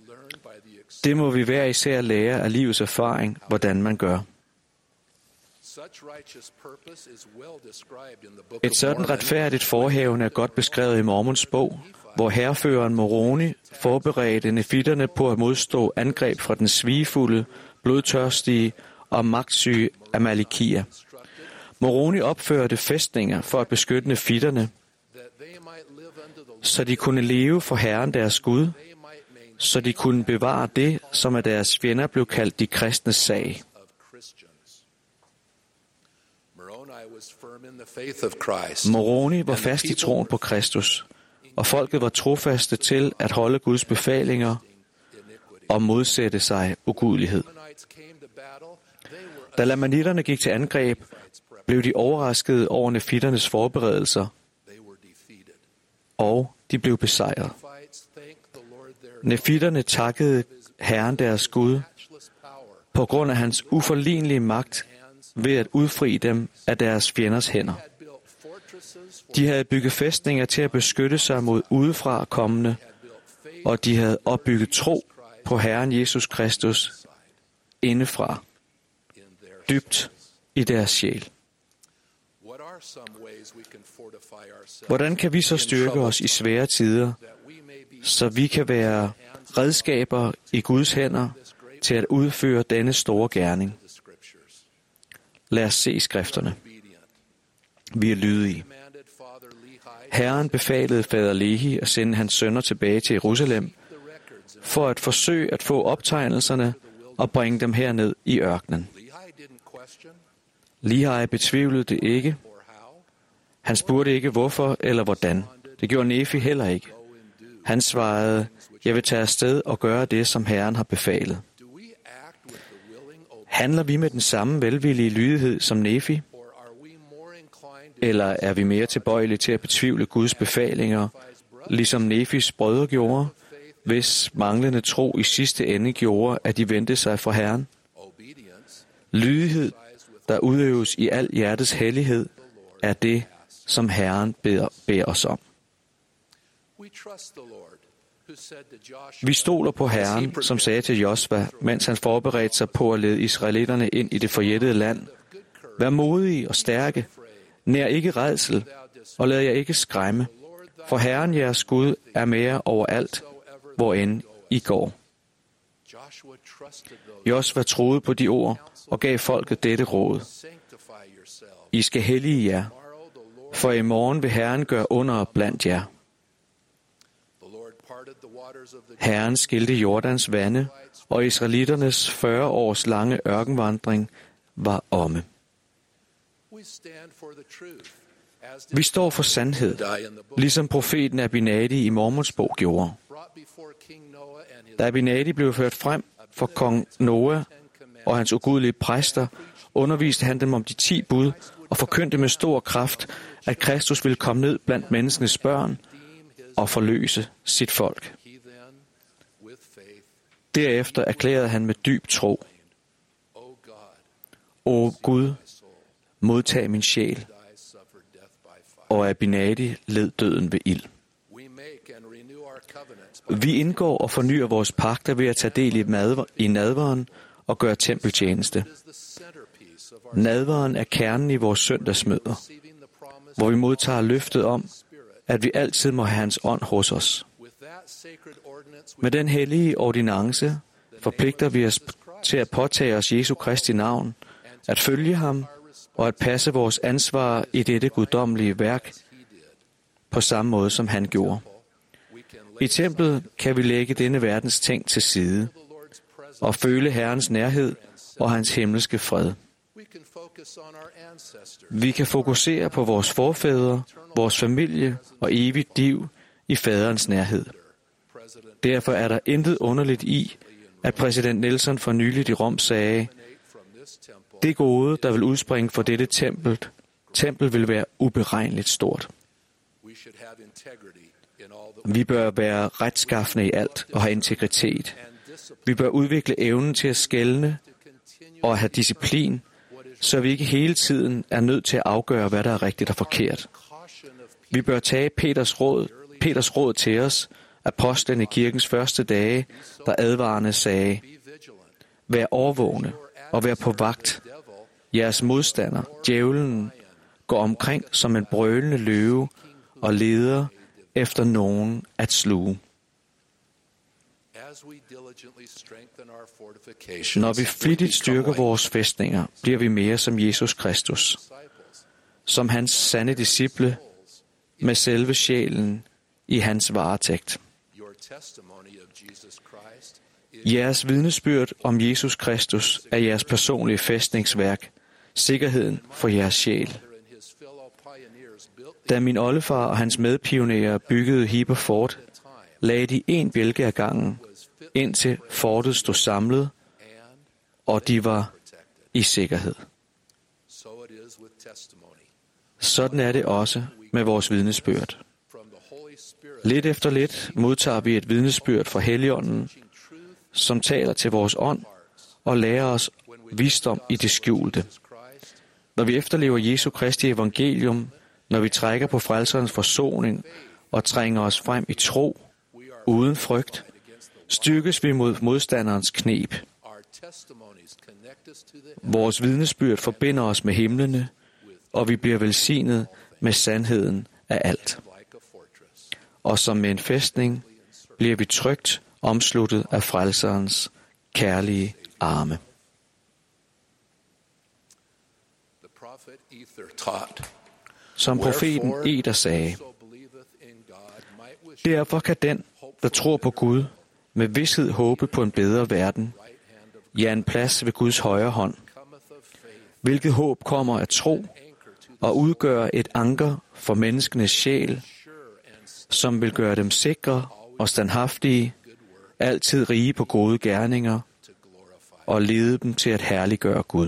Speaker 5: Det må vi hver især lære af livets erfaring, hvordan man gør. Et sådan retfærdigt forhavende er godt beskrevet i Mormons bog, hvor hærføreren Moroni forberedte nefitterne på at modstå angreb fra den svigefulde, blodtørstige og magtsyge Amalekier. Moroni opførte fæstninger for at beskytte nefitterne, så de kunne leve for Herren deres Gud, så de kunne bevare det, som af deres fjender blev kaldt de kristnes sag. Moroni var fast i troen på Kristus, og folket var trofaste til at holde Guds befalinger og modsætte sig ugudelighed. Da lamanitterne gik til angreb, blev de overraskede over nefitternes forberedelser, og de blev besejret. Nefitterne takkede Herren deres Gud på grund af hans uforlignelige magt ved at udfri dem af deres fjenders hænder. De havde bygget fæstninger til at beskytte sig mod udefra kommende, og de havde opbygget tro på Herren Jesus Kristus indefra, dybt i deres sjæl. Hvordan kan vi så styrke os i svære tider, så vi kan være redskaber i Guds hænder til at udføre denne store gerning? Lad os se skrifterne. Vi er lydige. Herren befalede fader Lehi at sende hans sønner tilbage til Jerusalem, for at forsøge at få optegnelserne og bringe dem herned i ørkenen. Lehi betvivlede det ikke. Han spurgte ikke hvorfor eller hvordan. Det gjorde Nefi heller ikke. Han svarede, jeg vil tage afsted og gøre det, som Herren har befalet. Handler vi med den samme velvillige lydighed som Nefi? Eller er vi mere tilbøjelige til at betvivle Guds befalinger, ligesom Nefis brødre gjorde, hvis manglende tro i sidste ende gjorde, at de vendte sig fra Herren? Lydighed, der udøves i al hjertets hellighed, er det, som Herren beder os om. Vi stoler på Herren, som sagde til Josva, mens han forberedte sig på at lede israelitterne ind i det forjættede land. Vær modige og stærke, nær ikke rædsel, og lad jer ikke skræmme, for Herren jeres Gud er med jer overalt, hvorend I går. Josva troede på de ord og gav folket dette råd. I skal hellige jer, for i morgen vil Herren gøre under blandt jer. Herren skilte Jordans vande, og israelitternes 40 års lange ørkenvandring var omme. Vi står for sandhed, ligesom profeten Abinadi i Mormons bog gjorde. Da Abinadi blev ført frem for kong Noah og hans ugudelige præster, underviste han dem om de 10 bud og forkyndte med stor kraft, at Kristus ville komme ned blandt menneskenes børn og forløse sit folk. Derefter erklærede han med dyb tro, O Gud, modtag min sjæl, og Abinadi led døden ved ild. Vi indgår og fornyer vores pagter ved at tage del i nadveren og gøre tempeltjeneste. Nadveren er kernen i vores søndagsmøder, hvor vi modtager løftet om, at vi altid må have hans ånd hos os. Med den hellige ordinance forpligter vi os til at påtage os Jesu Kristi navn, at følge ham og at passe vores ansvar i dette guddommelige værk på samme måde, som han gjorde. I templet kan vi lægge denne verdens ting til side og føle Herrens nærhed og hans himmelske fred. Vi kan fokusere på vores forfædre, vores familie og evigt liv i faderens nærhed. Derfor er der intet underligt i, at præsident Nelson for nyligt i Rom sagde, det gode, der vil udspringe fra dette tempel vil være uberegneligt stort. Vi bør være retskaffende i alt og have integritet. Vi bør udvikle evnen til at skelne og have disciplin, så vi ikke hele tiden er nødt til at afgøre, hvad der er rigtigt og forkert. Vi bør tage Peters råd til os, apostlen i kirkens første dage, der advarende sagde, vær årvågne og vær på vagt. Jeres modstander, djævelen, går omkring som en brølende løve og leder efter nogen at sluge. Når vi flittigt styrker vores fæstninger, bliver vi mere som Jesus Kristus, som hans sande disciple med selve sjælen i hans varetægt. Jeres vidnesbyrd om Jesus Kristus er jeres personlige fæstningsværk, sikkerheden for jeres sjæl. Da min oldefar og hans medpionerer byggede Heber Fort, lagde de en bjælke ad gangen, indtil fortet stod samlet, og de var i sikkerhed. Sådan er det også med vores vidnesbyrd. Lidt efter lidt modtager vi et vidnesbyrd fra Helligånden, som taler til vores ånd og lærer os visdom i det skjulte. Når vi efterlever Jesu Kristi evangelium, når vi trækker på frelserens forsoning og trænger os frem i tro, uden frygt, styrkes vi mod modstanderens kneb. Vores vidnesbyrd forbinder os med himlene, og vi bliver velsignet med sandheden af alt. Og som med en fæstning bliver vi trygt omsluttet af frelserens kærlige arme. Som profeten Eder sagde, derfor kan den, der tror på Gud, med vished håbe på en bedre verden, ja, en plads ved Guds højre hånd. Hvilket håb kommer af tro og udgør et anker for menneskenes sjæl, som vil gøre dem sikre og standhaftige, altid rige på gode gerninger og lede dem til at herliggøre Gud.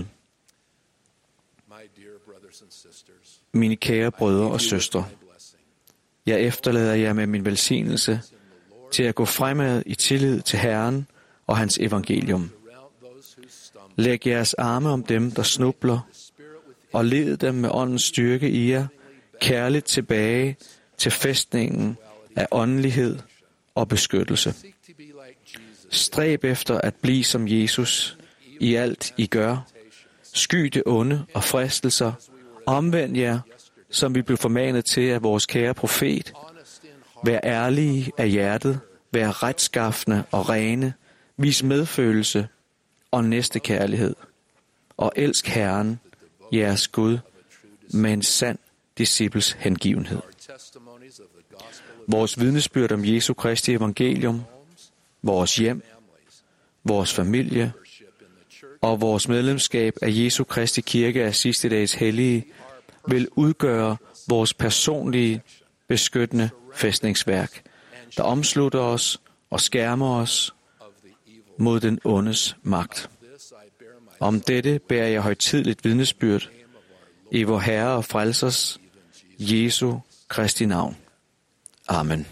Speaker 5: Mine kære brødre og søstre, jeg efterlader jer med min velsignelse til at gå fremad i tillid til Herren og hans evangelium. Læg jeres arme om dem, der snubler, og led dem med åndens styrke i jer, kærligt tilbage til fæstningen af åndelighed og beskyttelse. Stræb efter at blive som Jesus i alt I gør. Sky det onde og fristelser. Omvend jer, som vi blev formanet til af vores kære profet. Vær ærlige af hjertet. Vær retskaffende og rene. Vis medfølelse og næstekærlighed. Og elsk Herren, jeres Gud, med en sand disciples hengivenhed. Vores vidnesbyrd om Jesu Kristi evangelium, vores hjem, vores familie og vores medlemskab af Jesu Kristi Kirke af sidste dages hellige vil udgøre vores personlige beskyttende fæstningsværk, der omslutter os og skærmer os mod den ondes magt. Om dette bærer jeg højtideligt vidnesbyrd i vor Herre og Frelsers Jesu Kristi navn. Amen.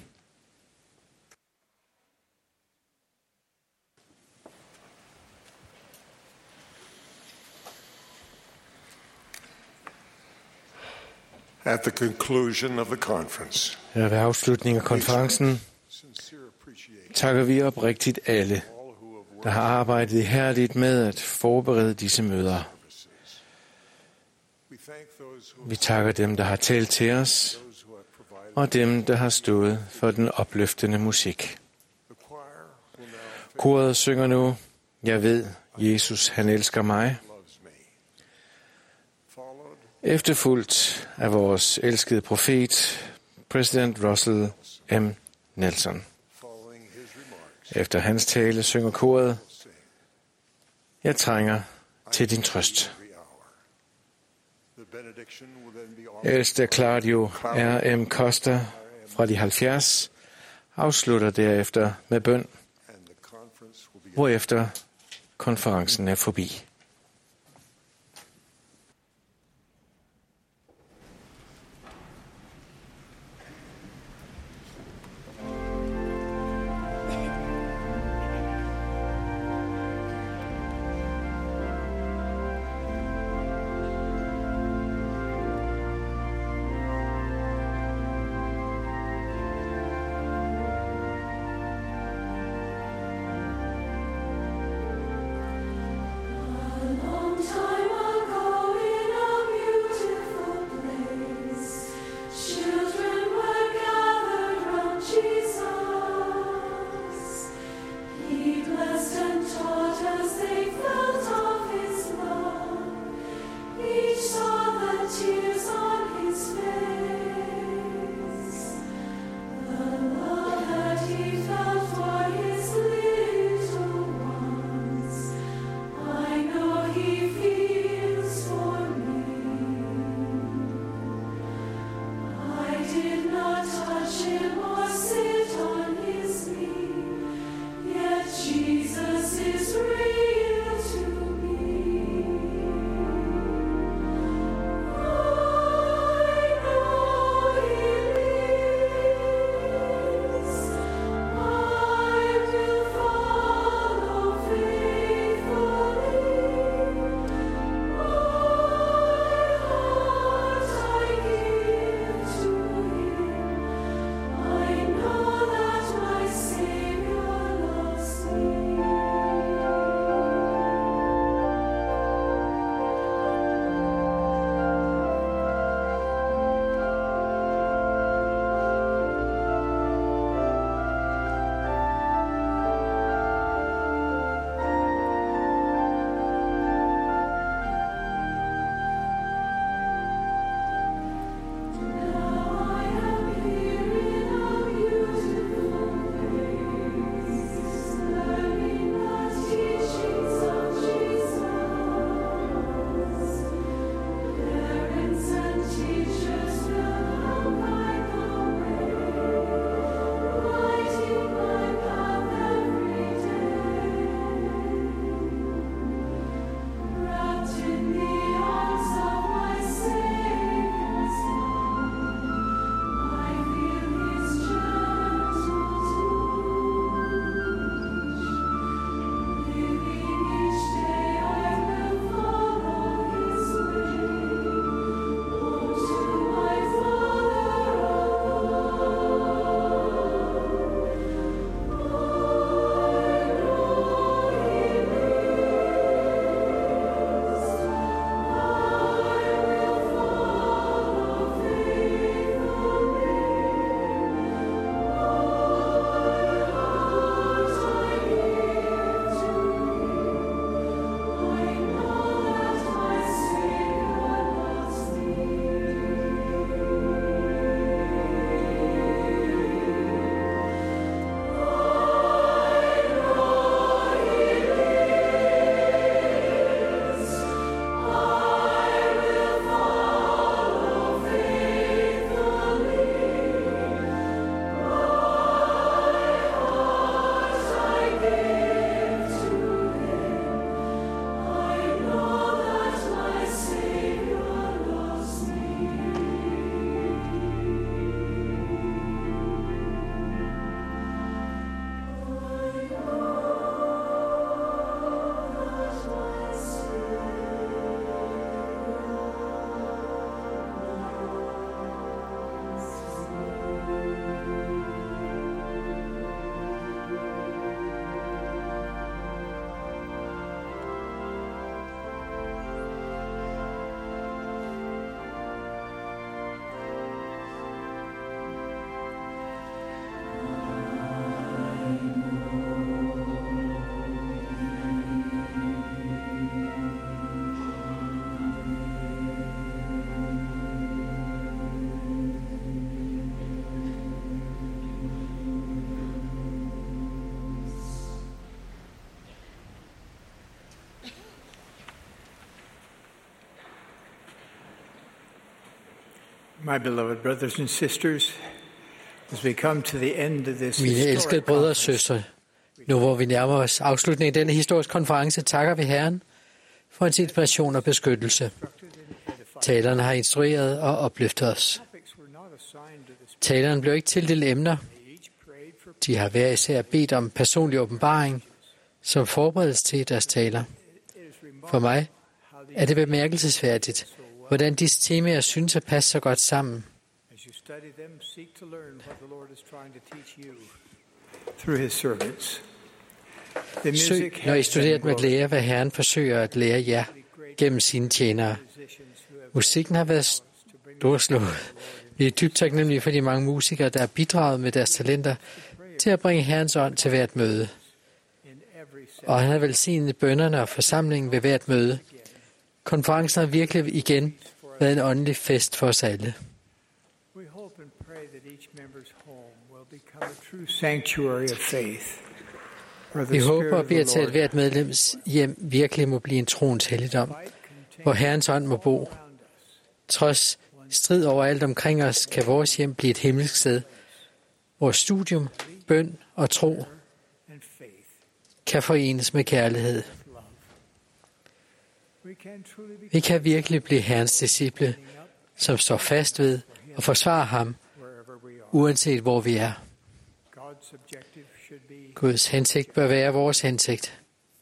Speaker 10: At the conclusion of the conference,
Speaker 3: ved afslutningen af konferencen takker vi oprigtigt alle, der har arbejdet ihærdigt med at forberede disse møder. Vi takker dem, der har talt til os, og dem, der har stået for den opløftende musik. Koret synger nu, jeg ved, Jesus, han elsker mig. Efterfulgt af vores elskede profet, præsident Russell M. Nelson. Efter hans tale synger koret, jeg trænger til din trøst. Ældste Claudio R.M. Costa fra de 70 afslutter derefter med bøn, hvorefter konferencen er forbi.
Speaker 11: My beloved brothers and sisters, as we come to the end of this
Speaker 2: Mine elskede brødre og søstre, nu hvor vi nærmer os afslutningen af denne historiske konference, takker vi Herren for hans inspiration og beskyttelse. Talerne har instrueret og opløftet os. Talerne blev ikke tildelt emner. De har hver især bedt om personlig åbenbaring som forberedelse til deres taler. For mig er det bemærkelsesværdigt, hvordan disse temaer synes at passe så godt sammen. Søg, når I studerer dem, at lære, hvad Herren forsøger at lære jer gennem sine tjenere. Musikken har været storslået. Vi er dybt taknemmelige for de mange musikere, der har bidraget med deres talenter til at bringe Herrens ånd til hvert møde. Og han har velsignet bønnerne og forsamlingen ved hvert møde. Konferencen har virkelig igen været en åndelig fest for os alle. Vi håber og beder til, at hvert medlems hjem virkelig må blive en troens helligdom, hvor Herrens ånd må bo. Trods strid overalt omkring os, kan vores hjem blive et himmelsk sted, hvor studium, bøn og tro kan forenes med kærlighed. Vi kan virkelig blive Herrens disciple, som står fast ved og forsvarer ham, uanset hvor vi er. Guds hensigt bør være vores hensigt.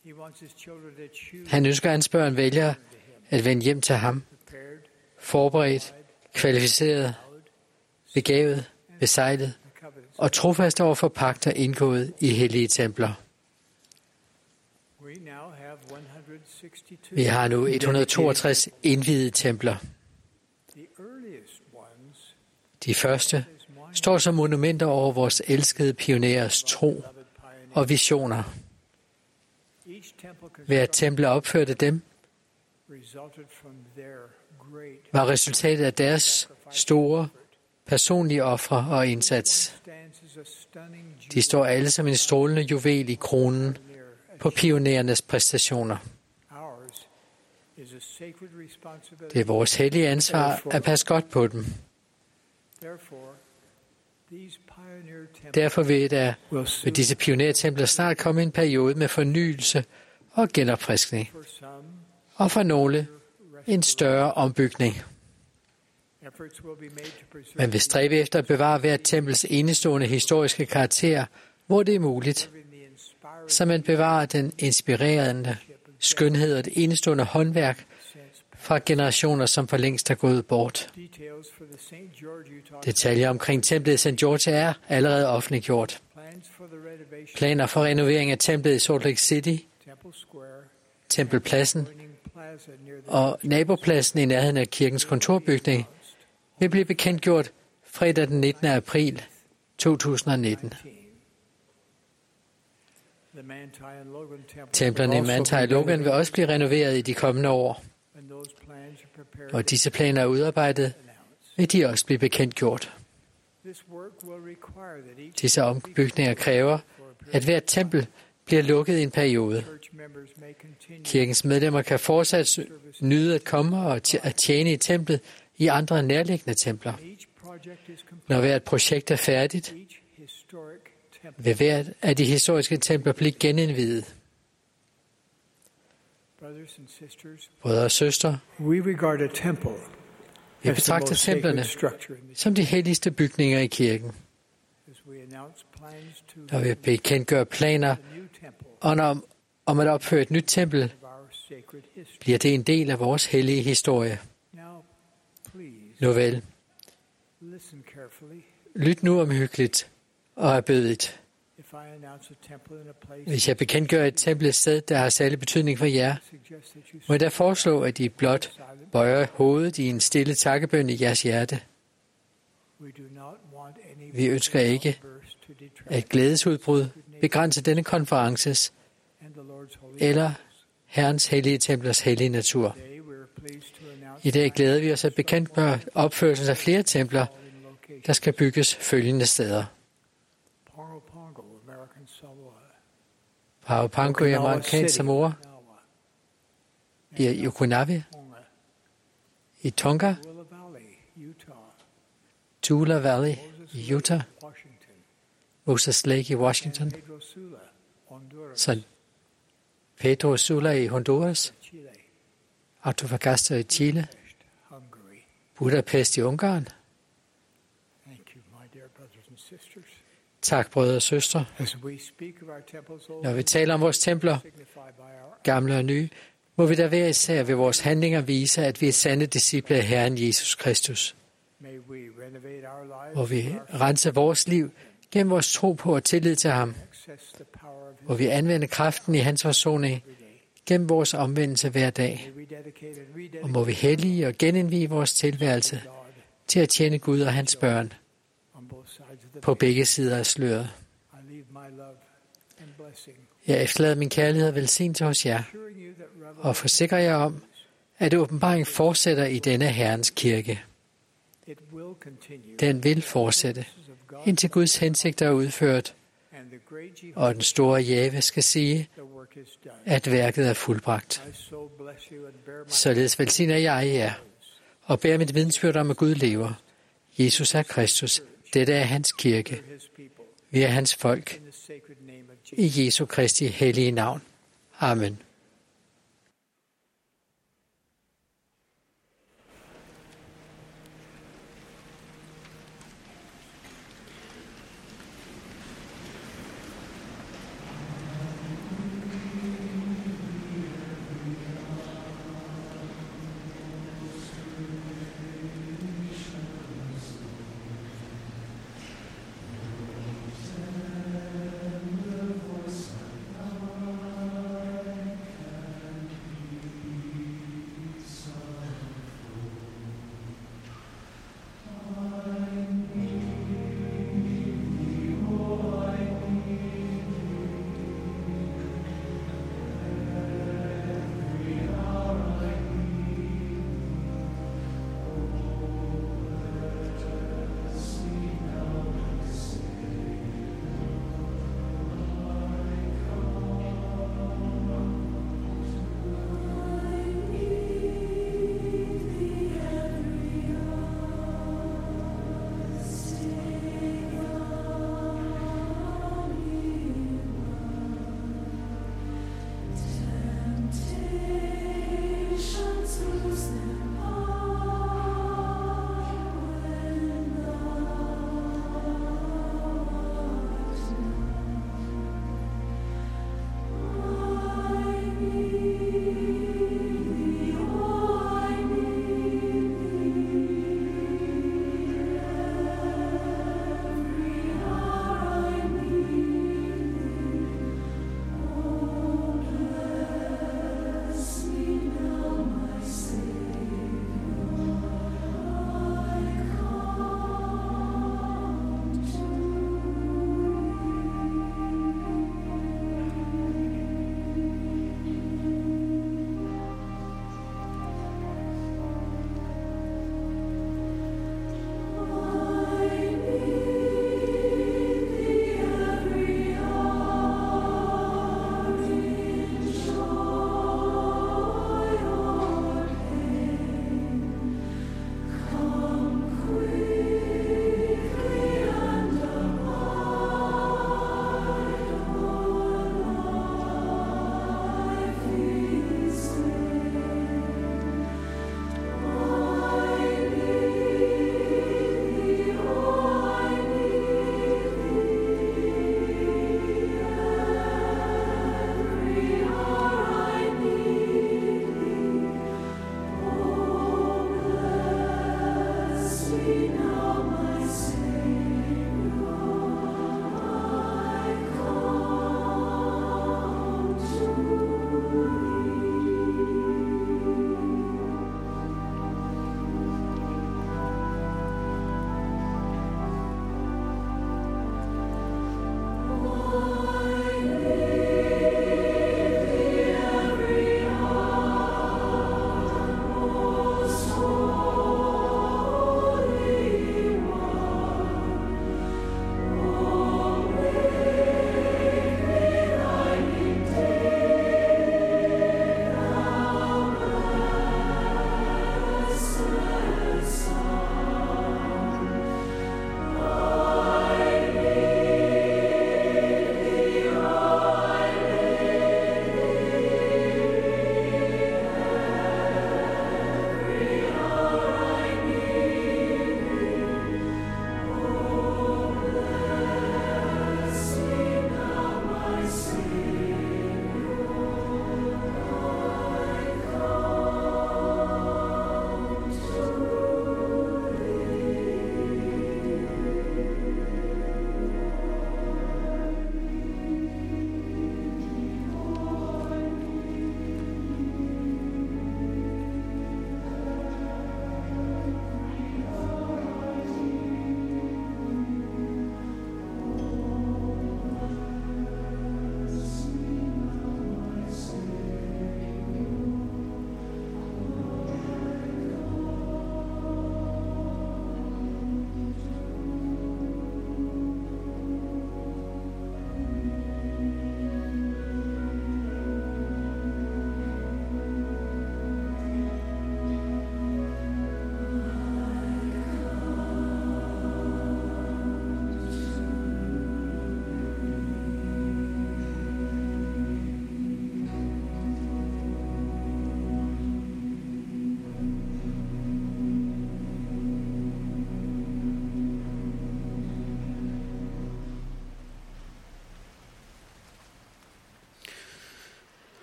Speaker 2: Han ønsker, at hans børn vælger at vende hjem til ham, forberedt, kvalificeret, begavet, besejlet og trofast over for pagter indgået i hellige templer. Vi har nu 162 indviede templer. De første står som monumenter over vores elskede pionerers tro og visioner. Hvert tempel opførte dem var resultatet af deres store personlige ofre og indsats. De står alle som en strålende juvel i kronen på pionerernes præstationer. Det er vores hellige ansvar at passe godt på dem. Derfor vil der ved disse pionertempler snart komme en periode med fornyelse og genopfriskning, og for nogle en større ombygning. Man vil stræbe efter at bevare hvert tempels enestående historiske karakter, hvor det er muligt, så man bevarer den inspirerende skønhed og det enestående håndværk fra generationer, som for længst er gået bort. Detaljer omkring templet i St. George er allerede offentliggjort. Planer for renovering af templet i Salt Lake City, Tempelpladsen og nabopladsen i nærheden af kirkens kontorbygning vil blive bekendtgjort fredag den 19. april 2019. Templerne i Manti og Logan vil også blive renoveret i de kommende år. Og disse planer er udarbejdet, vil de også blive bekendtgjort. Disse ombygninger kræver, at hvert tempel bliver lukket i en periode. Kirkens medlemmer kan fortsat nyde at komme og at tjene i templet i andre nærliggende templer. Når hvert projekt er færdigt, vil hvert af de historiske templer blive genindviet. Brødre og søstre, vi betragter templerne som de helligste bygninger i kirken. Når vi bekendtgør planer om at opføre et nyt tempel, bliver det en del af vores hellige historie. Nu vel, lyt nu omhyggeligt og erbødigt. Hvis jeg bekendtgør et tempel et sted, der har særlig betydning for jer, må jeg da foreslå, at I blot bøjer hovedet i en stille takkebøn i jeres hjerte. Vi ønsker ikke, at glædesudbrud begrænser denne konferences eller Herrens hellige templers hellige natur. I dag glæder vi os at bekendtgøre opførelsen af flere templer, der skal bygges følgende steder. Parapango i amerikansk Samoa, i Okinawa, i Tonga, Tula Valley i Utah, Moses Lake i Washington, San Pedro Sula i Honduras, Antofagasta i Chile, Budapest i Ungarn. Tak, brødre og søstre. Når vi taler om vores templer, gamle og nye, må vi da hver især ved vores handlinger vise, at vi er sande disciple af Herren Jesus Kristus. Må vi rense vores liv gennem vores tro på og tillid til ham. Må vi anvende kraften i hans forsoning gennem vores omvendelse hver dag. Og må vi hellige og genindvige vores tilværelse til at tjene Gud og hans børn på begge sider af sløret. Jeg efterlader min kærlighed og velsignelse hos jer, og forsikrer jer om, at åbenbaringen fortsætter i denne Herrens kirke. Den vil fortsætte, indtil Guds hensigter er udført, og den store Jave skal sige, at værket er fuldbragt. Således velsigner jeg jer, og bærer mit vidensbyrd om, at Gud lever. Jesus er Kristus. Dette er hans kirke. Vi er hans folk. I Jesu Kristi hellige navn. Amen.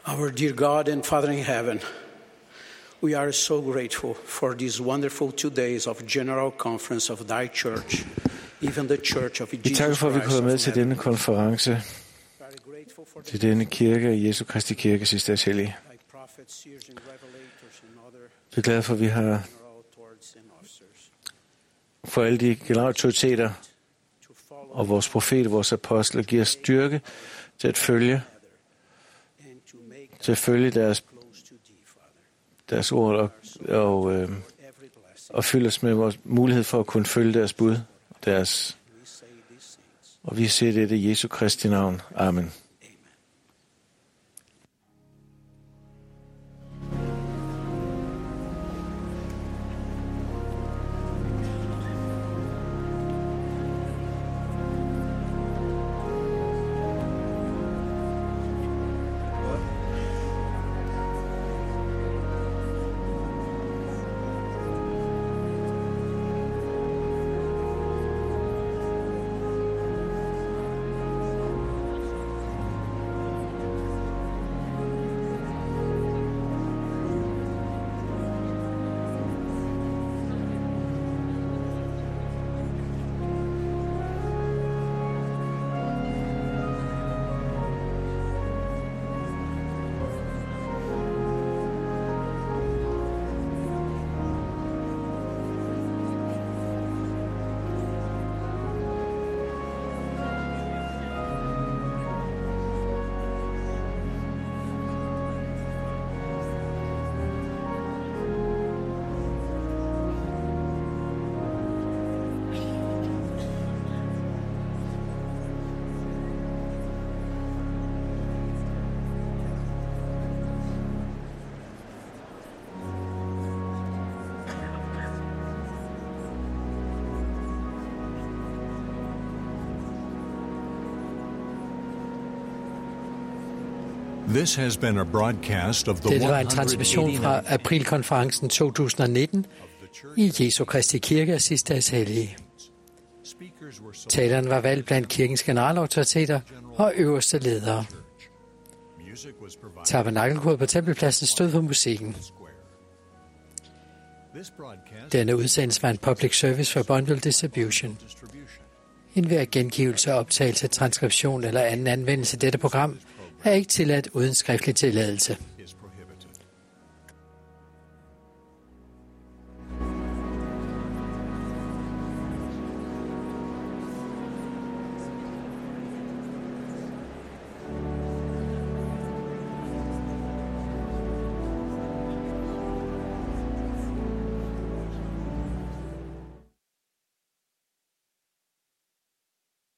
Speaker 12: Our dear God and Father in heaven, we are so grateful for these wonderful 2 days of General Conference of Thy Church, even the Church of Jesus
Speaker 3: Vi takker for, at vi kunne være med til denne konference, til denne kirke, Jesu Kristi Kirke, sidste dags hellige. Vi er glade for, at vi har for alle de generelle autoriteter og vores profeter, vores apostler, giver styrke til at følge deres ord og fylde os med vores mulighed for at kunne følge deres bud. Og vi ser det i Jesu Kristi navn. Amen.
Speaker 1: This has been a broadcast of the
Speaker 2: Dette var en transmission fra aprilkonferencen 2019 i Jesu Kristi Kirke af sidste dags hellige. Taleren var valgt blandt kirkens generalautoriteter og øverste ledere. Tabernakelkoret på Tempelpladsen stod for musikken. Denne udsendelse var en public service for Bundle Distribution. Enhver gengivelse, optagelse, transkription eller anden anvendelse af dette program er ikke tilladt uden skriftlig tilladelse.